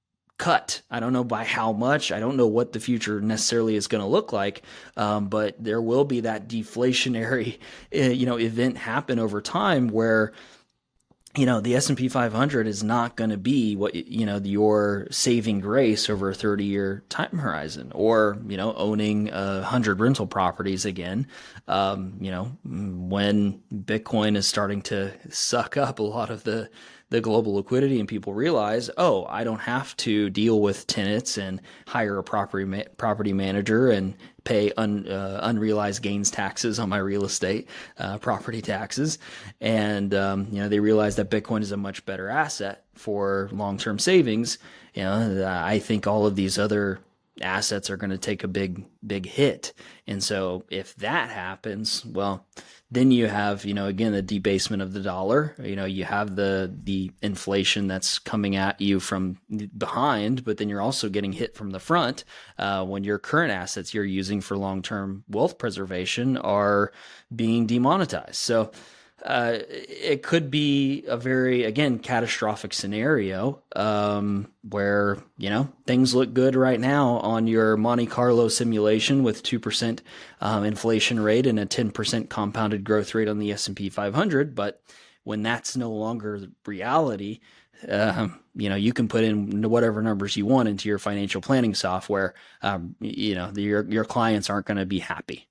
cut. I don't know by how much. I don't know what the future necessarily is going to look like, um, but there will be that deflationary, you know, event happen over time where, you know, the S and P five hundred is not going to be what, you know, your saving grace over a thirty year time horizon, or, you know, owning a hundred rental properties again. Um, you know, when Bitcoin is starting to suck up a lot of the, the global liquidity and people realize, oh, I don't have to deal with tenants and hire a property ma- property manager and pay un, uh, unrealized gains taxes on my real estate, uh, property taxes. And, um, you know, they realize that Bitcoin is a much better asset for long-term savings. You know, I think all of these other assets are going to take a big, big hit. And so if that happens, well, then you have, you know, again, the debasement of the dollar. You know, you have the the inflation that's coming at you from behind, but then you're also getting hit from the front uh, when your current assets you're using for long-term wealth preservation are being demonetized. So uh, it could be a very, again, catastrophic scenario um, where, you know, things look good right now on your Monte Carlo simulation with two percent um, inflation rate and a ten percent compounded growth rate on the S and P five hundred. But when that's no longer reality, um, you know, you can put in whatever numbers you want into your financial planning software. Um, you know, the, your, your clients aren't going to be happy.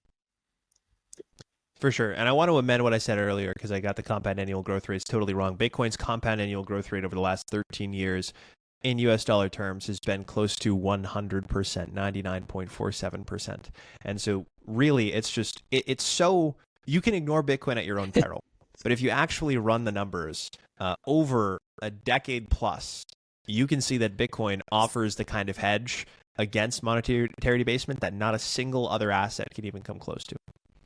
For sure. And I want to amend what I said earlier because I got the compound annual growth rates totally wrong. Bitcoin's compound annual growth rate over the last thirteen years in U S dollar terms has been close to one hundred percent, ninety-nine point four seven percent. And so really, it's just, it, it's so, you can ignore Bitcoin at your own peril. But if you actually run the numbers uh, over a decade plus, you can see that Bitcoin offers the kind of hedge against monetary debasement that not a single other asset can even come close to.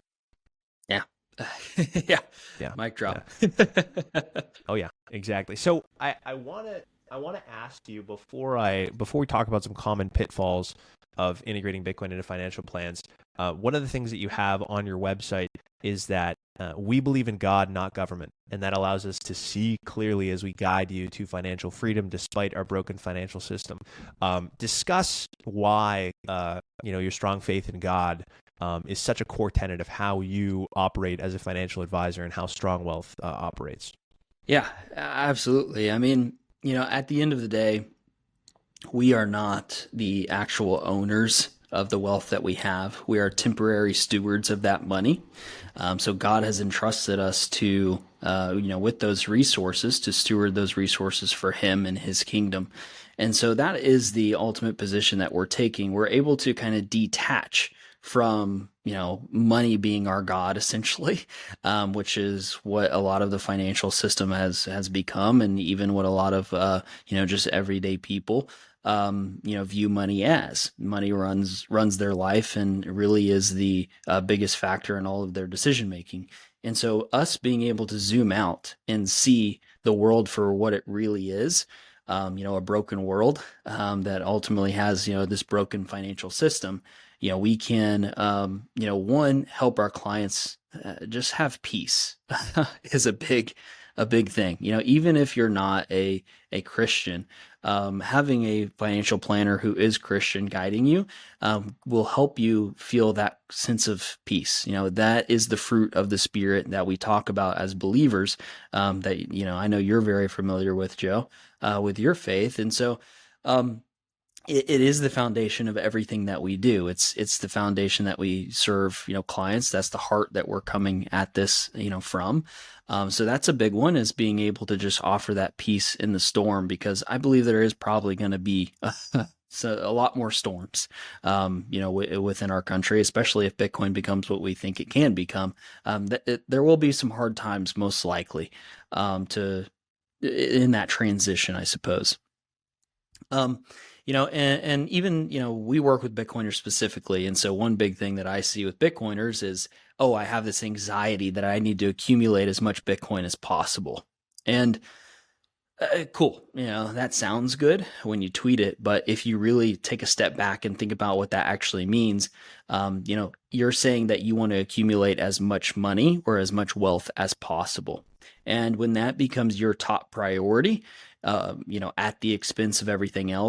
Yeah. yeah. Yeah. Mic drop. Yeah. Oh yeah, exactly. So I, I want to I want to ask you before I before we talk about some common pitfalls of integrating Bitcoin into financial plans. Uh, one of the things that you have on your website is that uh, we believe in God, not government, and that allows us to see clearly as we guide you to financial freedom despite our broken financial system. Um, discuss why uh, you know your strong faith in God Um, is such a core tenet of how you operate as a financial advisor and how Strong Wealth uh, operates. Yeah, absolutely. I mean, you know, at the end of the day, we are not the actual owners of the wealth that we have. We are temporary stewards of that money. Um, so God has entrusted us to, uh, you know, with those resources, to steward those resources for Him and His kingdom. And so that is the ultimate position that we're taking. We're able to kind of detach from, you know, money being our God, essentially, um, which is what a lot of the financial system has has become, and even what a lot of, uh, you know, just everyday people, um, you know, view money as. Money runs runs their life and really is the uh, biggest factor in all of their decision making. And so us being able to zoom out and see the world for what it really is, um, you know, a broken world um, that ultimately has, you know, this broken financial system. You know, we can, um, you know, one, help our clients uh, just have peace is a big, a big thing. You know, even if you're not a, a Christian, um, having a financial planner who is Christian guiding you um, will help you feel that sense of peace. You know, that is the fruit of the Spirit that we talk about as believers um, that, you know, I know you're very familiar with, Joe, uh, with your faith. And so, um, It, it is the foundation of everything that we do. It's it's the foundation that we serve, you know, clients. That's the heart that we're coming at this, you know, from. Um, so that's a big one, is being able to just offer that peace in the storm, because I believe there is probably going to be a, so a lot more storms, um, you know, w- within our country, especially if Bitcoin becomes what we think it can become. Um, th- it, there will be some hard times, most likely, um, to in that transition, I suppose. Um, You know, and, and even, you know, we work with Bitcoiners specifically. And so one big thing that I see with Bitcoiners is, oh, I have this anxiety that I need to accumulate as much Bitcoin as possible. And uh, cool, you know, that sounds good when you tweet it. But if you really take a step back and think about what that actually means, um, you know, you're saying that you want to accumulate as much money or as much wealth as possible. And when that becomes your top priority, uh, you know, at the expense of everything else,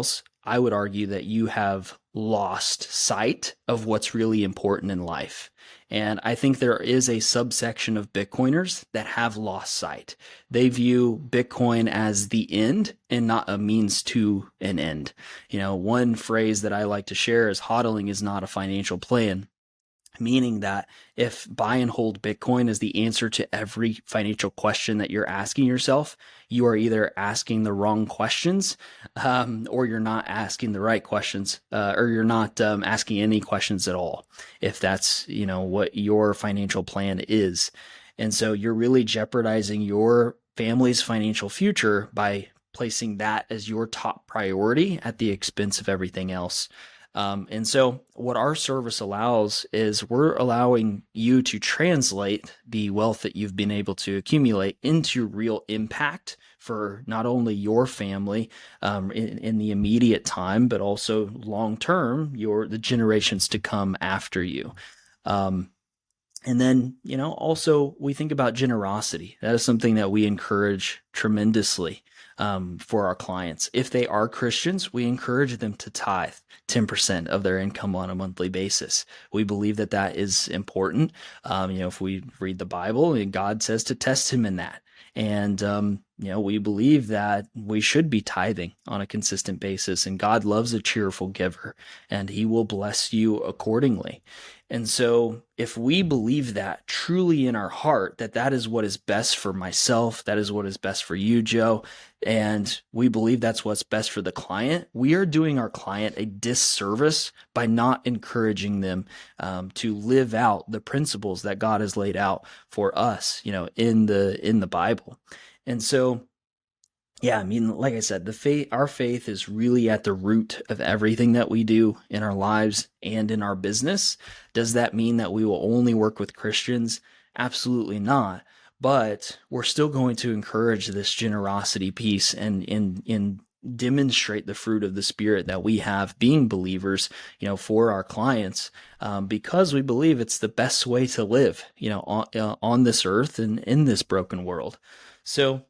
I would argue that you have lost sight of what's really important in life. And I think there is a subsection of Bitcoiners that have lost sight. They view Bitcoin as the end and not a means to an end. You know, one phrase that I like to share is hodling is not a financial plan. Meaning that if buy and hold Bitcoin is the answer to every financial question that you're asking yourself, you are either asking the wrong questions, um, or you're not asking the right questions, uh, or you're not um, asking any questions at all. If that's, you know, what your financial plan is. And so you're really jeopardizing your family's financial future by placing that as your top priority at the expense of everything else. Um, and so what our service allows is we're allowing you to translate the wealth that you've been able to accumulate into real impact for not only your family um, in, in the immediate time, but also long term, your the generations to come after you. Um, and then, you know, also we think about generosity. That is something that we encourage tremendously. Um, for our clients. If they are Christians, we encourage them to tithe ten percent of their income on a monthly basis. We believe that that is important. Um, you know, if we read the Bible, God says to test him in that. And, um, you know, we believe that we should be tithing on a consistent basis, and God loves a cheerful giver, and he will bless you accordingly. And so if we believe that truly in our heart, that that is what is best for myself, that is what is best for you, Joe, and we believe that's what's best for the client, we are doing our client a disservice by not encouraging them um, to live out the principles that God has laid out for us, you know, in the in the Bible. And so, yeah, I mean, like I said, the faith, our faith is really at the root of everything that we do in our lives and in our business. Does that mean that we will only work with Christians? Absolutely not. But we're still going to encourage this generosity piece and in in demonstrate the fruit of the Spirit that we have being believers, you know, for our clients, um, because we believe it's the best way to live, you know, on, uh, on this earth and in this broken world. So,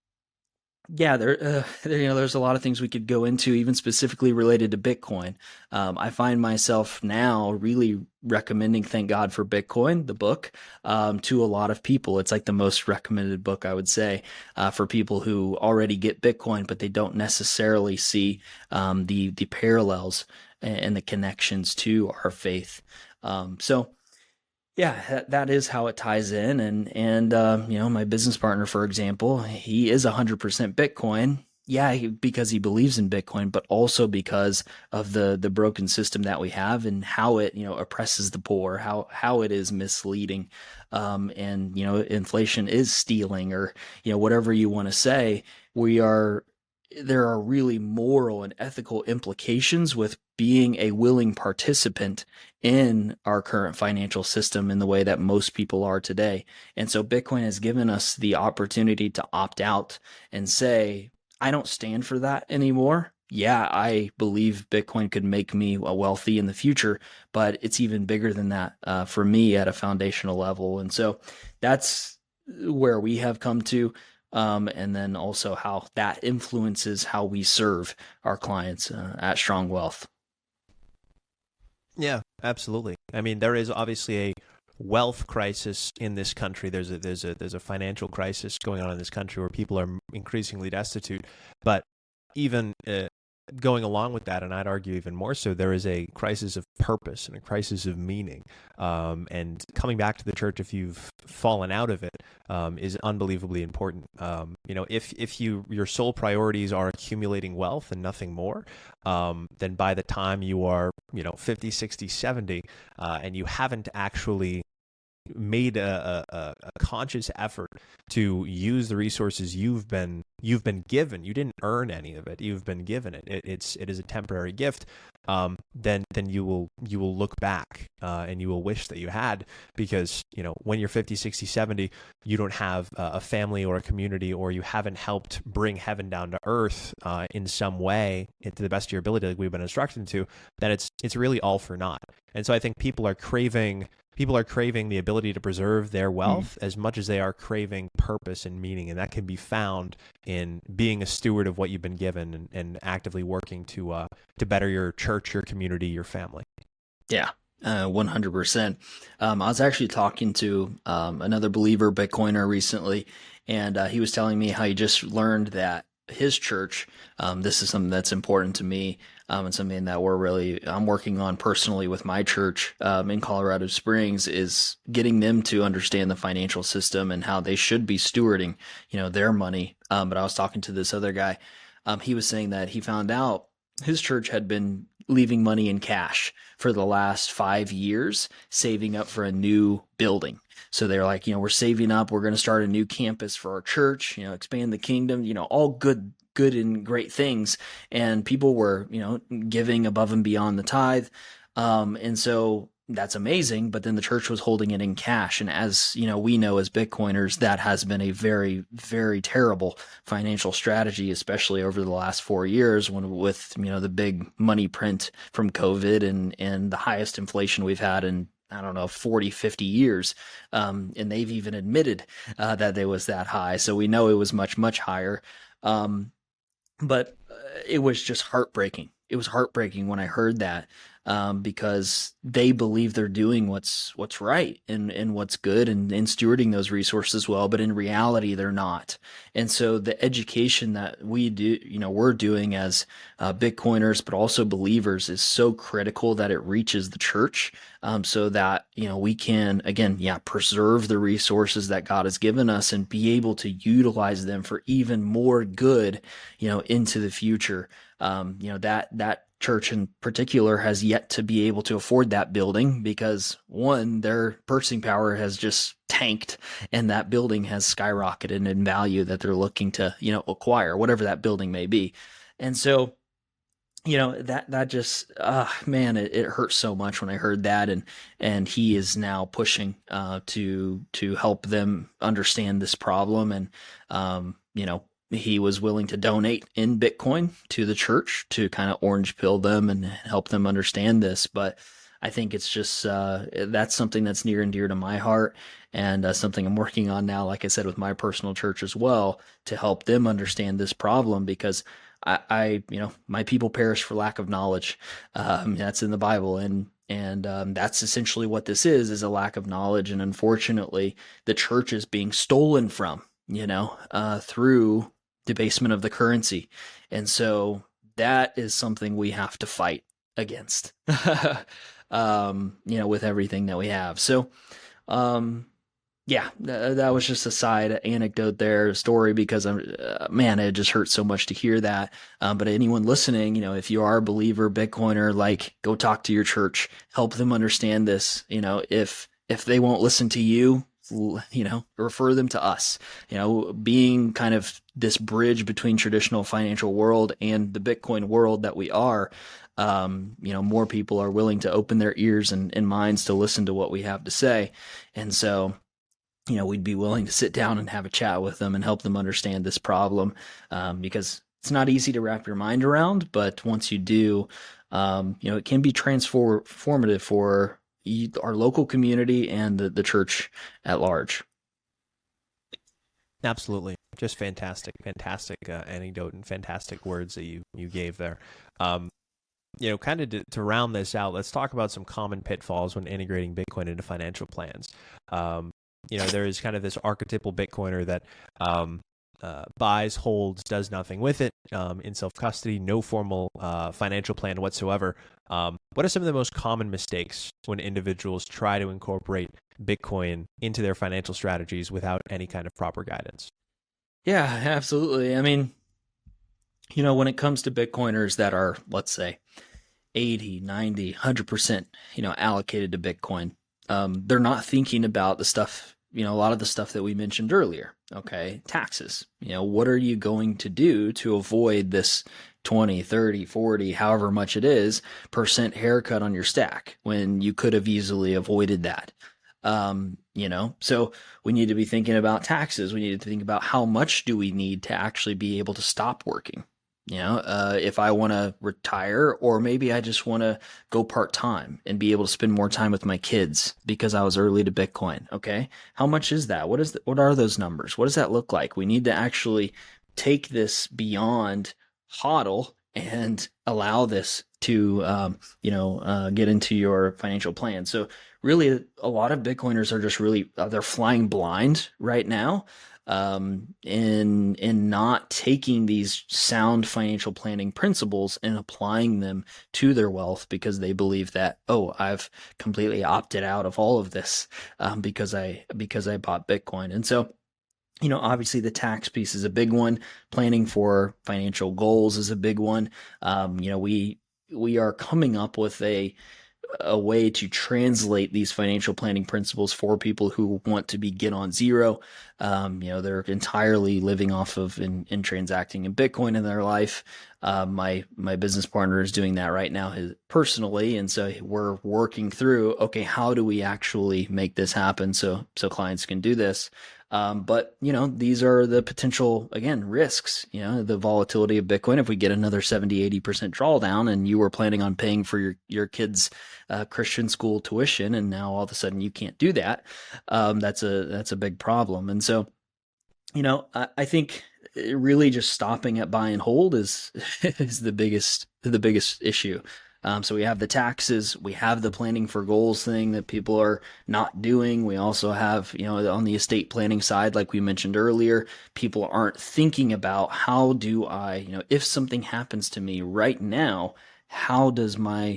yeah, there, uh, there, you know, there's a lot of things we could go into, even specifically related to Bitcoin. Um, I find myself now really recommending Thank God for Bitcoin, the book, um, to a lot of people. It's like the most recommended book, I would say, uh, for people who already get Bitcoin, but they don't necessarily see um, the the parallels and the connections to our faith. Um, so. Yeah, that, that is how it ties in. And, and uh, you know, my business partner, for example, he is one hundred percent Bitcoin. Yeah, he, because he believes in Bitcoin, but also because of the the broken system that we have and how it, you know, oppresses the poor, how how it is misleading. Um, and, you know, inflation is stealing, or, you know, whatever you want to say. We are there are really moral and ethical implications with being a willing participant in our current financial system in the way that most people are today. And so Bitcoin has given us the opportunity to opt out and say, I don't stand for that anymore. Yeah, I believe Bitcoin could make me wealthy in the future, but it's even bigger than that uh, for me at a foundational level. And so that's where we have come to. Um, and then also how that influences how we serve our clients uh, at Strong Wealth. Yeah, absolutely. I mean, there is obviously a wealth crisis in this country. There's a there's a there's a financial crisis going on in this country where people are increasingly destitute. But even uh, going along with that, and I'd argue even more so, there is a crisis of purpose and a crisis of meaning. Um, and coming back to the church, if you've fallen out of it, um, is unbelievably important. Um, you know, if if you your sole priorities are accumulating wealth and nothing more, um, then by the time you are, you know, fifty, sixty, seventy, uh, and you haven't actually made a, a, a conscious effort to use the resources you've been you've been given. You didn't earn any of it. You've been given it. it it's it is a temporary gift. Um, then then you will you will look back uh, and you will wish that you had, because you know when you're fifty, sixty, seventy, you don't have uh, a family or a community, or you haven't helped bring heaven down to earth uh, in some way to the best of your ability, like we've been instructed to. Then it's it's really all for naught. And so I think people are craving people are craving the ability to preserve their wealth Mm. as much as they are craving purpose and meaning. And that can be found in being a steward of what you've been given and, and actively working to uh, to better your church, your community, your family. Yeah. Uh, one hundred percent. Um, I was actually talking to um, another believer Bitcoiner recently, and uh, he was telling me how he just learned that his church, um, this is something that's important to me, um, and something that we're really, I'm working on personally with my church um, in Colorado Springs, is getting them to understand the financial system and how they should be stewarding, you know, their money. Um, but I was talking to this other guy. Um, he was saying that he found out his church had been leaving money in cash for the last five years, saving up for a new building. So they're like, you know, we're saving up. We're going to start a new campus for our church, you know, expand the kingdom, you know, all good, good and great things. And people were, you know, giving above and beyond the tithe. Um, and so that's amazing. But then the church was holding it in cash. And as you know, we know as Bitcoiners, that has been a very, very terrible financial strategy, especially over the last four years when with, you know, the big money print from COVID and, and the highest inflation we've had in, I don't know, forty, fifty years. Um, and they've even admitted uh, that it was that high. So we know it was much, much higher. Um, but uh, it was just heartbreaking. It was heartbreaking when I heard that. Um, because they believe they're doing what's what's right and, and what's good and, and stewarding those resources well, but in reality they're not. And so the education that we do, you know, we're doing as uh, Bitcoiners, but also believers, is so critical that it reaches the church, um, so that, you know, we can, again, yeah, preserve the resources that God has given us and be able to utilize them for even more good, you know, into the future. Um, you know, that that church in particular has yet to be able to afford that building because, one, their purchasing power has just tanked and that building has skyrocketed in value that they're looking to, you know, acquire, whatever that building may be. And so, you know, that, that just, uh, man, it, it hurt so much when I heard that. And, and he is now pushing, uh, to, to help them understand this problem. And, um, you know, he was willing to donate in Bitcoin to the church to kind of orange pill them and help them understand this. But I think it's just, uh, that's something that's near and dear to my heart, and uh, something I'm working on now, like I said, with my personal church as well, to help them understand this problem, because I, I you know, my people perish for lack of knowledge. Um, that's in the Bible. And, and um, that's essentially what this is, is a lack of knowledge. And unfortunately, the church is being stolen from, you know, uh, through debasement of the currency. And so that is something we have to fight against, um, you know, with everything that we have. So, um, yeah, th- that was just a side anecdote there, a story, because I'm, uh, man, it just hurts so much to hear that. Um, but anyone listening, you know, if you are a believer, Bitcoiner, like, go talk to your church, help them understand this. You know, if, if they won't listen to you, you know, refer them to us, you know, being kind of this bridge between traditional financial world and the Bitcoin world that we are. Um, you know, more people are willing to open their ears and, and minds to listen to what we have to say. And so, you know, we'd be willing to sit down and have a chat with them and help them understand this problem, um, because it's not easy to wrap your mind around, but once you do, um, you know, it can be transformative for our local community and the, the church at large. Absolutely. Just fantastic, fantastic uh, anecdote and fantastic words that you, you gave there. Um, you know, kind of to, to round this out, let's talk about some common pitfalls when integrating Bitcoin into financial plans. Um, you know, there is kind of this archetypal Bitcoiner that um, uh, buys, holds, does nothing with it, um, in self-custody, no formal uh, financial plan whatsoever. Um, what are some of the most common mistakes when individuals try to incorporate Bitcoin into their financial strategies without any kind of proper guidance? Yeah, absolutely. I mean, you know, when it comes to Bitcoiners that are, let's say, eighty, ninety, one hundred percent, you know, allocated to Bitcoin, um, they're not thinking about the stuff, you know, a lot of the stuff that we mentioned earlier. Okay, taxes. You know, what are you going to do to avoid this twenty, thirty, forty, however much it is, percent haircut on your stack when you could have easily avoided that? Um, you know, so we need to be thinking about taxes. We need to think about how much do we need to actually be able to stop working. You know, uh, if I want to retire, or maybe I just want to go part time and be able to spend more time with my kids because I was early to Bitcoin. Okay. How much is that? What is the, what are those numbers? What does that look like? We need to actually take this beyond HODL and allow this to, um, you know, uh, get into your financial plan. So really a lot of Bitcoiners are just really, uh, they're flying blind right now, um, in, in not taking these sound financial planning principles and applying them to their wealth, because they believe that, oh, I've completely opted out of all of this, um, because I, because I bought Bitcoin. And so, you know, obviously the tax piece is a big one. Planning for financial goals is a big one. Um, you know, we, we are coming up with a, a way to translate these financial planning principles for people who want to be get on zero. Um, you know, they're entirely living off of and, and transacting in Bitcoin in their life. Uh, my my business partner is doing that right now his, personally, and so we're working through, okay, how do we actually make this happen so so clients can do this? Um, but, you know, these are the potential, again, risks, you know, the volatility of Bitcoin. If we get another seventy, eighty percent drawdown and you were planning on paying for your, your kids' uh, Christian school tuition, and now all of a sudden you can't do that, um, that's a, that's a big problem. And so, you know, I, I think really just stopping at buy and hold is, is the biggest, the biggest issue. Um, so we have the taxes, we have the planning for goals thing that people are not doing. We also have, you know, on the estate planning side, like we mentioned earlier, people aren't thinking about how do I, you know, if something happens to me right now, how does my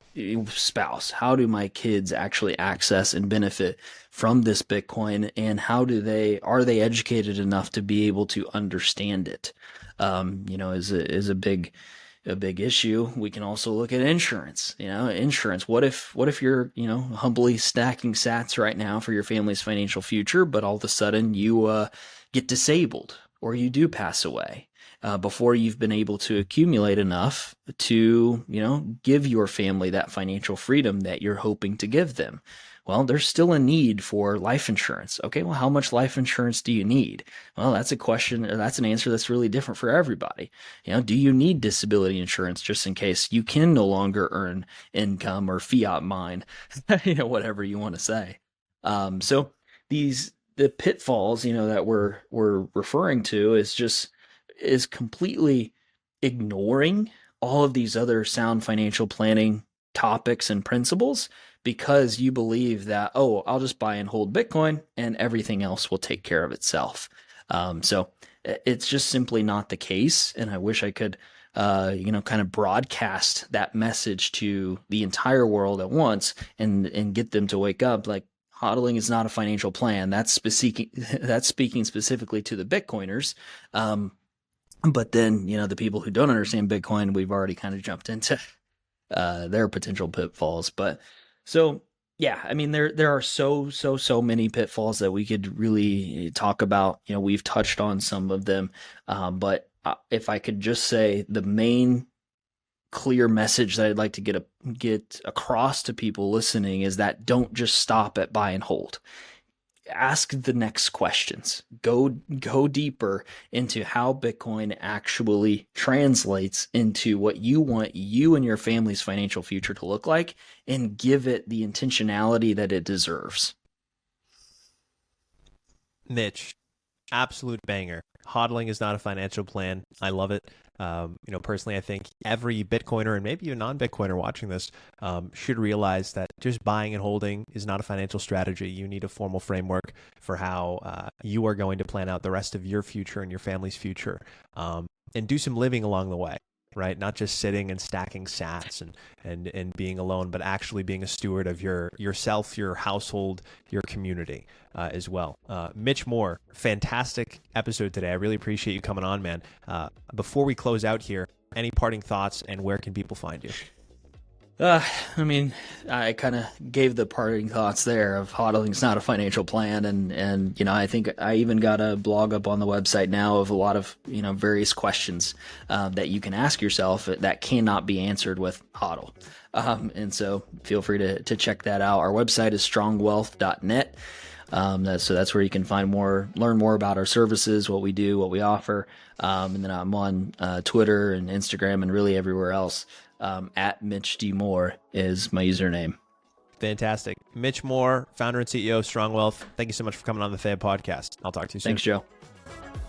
spouse, how do my kids actually access and benefit from this Bitcoin, and how do they, are they educated enough to be able to understand it? Um, you know, is a, is a big, a big issue. We can also look at insurance, you know, insurance. What if, what if you're, you know, humbly stacking sats right now for your family's financial future, but all of a sudden you, uh, get disabled or you do pass away, uh, before you've been able to accumulate enough to, you know, give your family that financial freedom that you're hoping to give them. Well, there's still a need for life insurance. Okay, well, how much life insurance do you need? Well, that's a question, or that's an answer that's really different for everybody. You know, do you need disability insurance just in case you can no longer earn income or fiat mine, you know, whatever you want to say. Um, so these, the pitfalls, you know, that we're, we're referring to is just, is completely ignoring all of these other sound financial planning topics and principles, because you believe that, oh, I'll just buy and hold Bitcoin and everything else will take care of itself. Um, so it's just simply not the case. And I wish I could, uh, you know, kind of broadcast that message to the entire world at once and, and get them to wake up. Like, hodling is not a financial plan. That's speaking, that's speaking specifically to the Bitcoiners. Um, but then, you know, the people who don't understand Bitcoin, we've already kind of jumped into, uh, their potential pitfalls. But so, yeah, I mean, there there are so, so, so many pitfalls that we could really talk about. You know, we've touched on some of them. Um, but if I could just say the main clear message that I'd like to get a, get across to people listening is that don't just stop at buy and hold. Ask the next questions. Go go deeper into how Bitcoin actually translates into what you want you and your family's financial future to look like, and give it the intentionality that it deserves. Mitch, absolute banger. Hodling is not a financial plan. I love it. Um, you know, personally, I think every Bitcoiner and maybe a non-Bitcoiner watching this um, should realize that just buying and holding is not a financial strategy. You need a formal framework for how uh, you are going to plan out the rest of your future and your family's future, um, and do some living along the way. Right? Not just sitting and stacking sats and, and, and being alone, but actually being a steward of your yourself, your household, your community uh, as well. Uh, Mitch Moore, fantastic episode today. I really appreciate you coming on, man. Uh, before we close out here, any parting thoughts, and where can people find you? Uh, I mean, I kind of gave the parting thoughts there of hodling's not a financial plan. And, and, you know, I think I even got a blog up on the website now of a lot of, you know, various questions, um, that you can ask yourself that cannot be answered with hodl. Um, and so feel free to, to check that out. Our website is strong wealth dot net. Um, that, so that's where you can find more, learn more about our services, what we do, what we offer. Um, and then I'm on uh, Twitter and Instagram and really everywhere else. Um, at Mitch D. Moore is my username. Fantastic. Mitch Moore, founder and C E O of Strong Wealth. Thank you so much for coming on the F A B podcast. I'll talk to you soon. Thanks, Joe.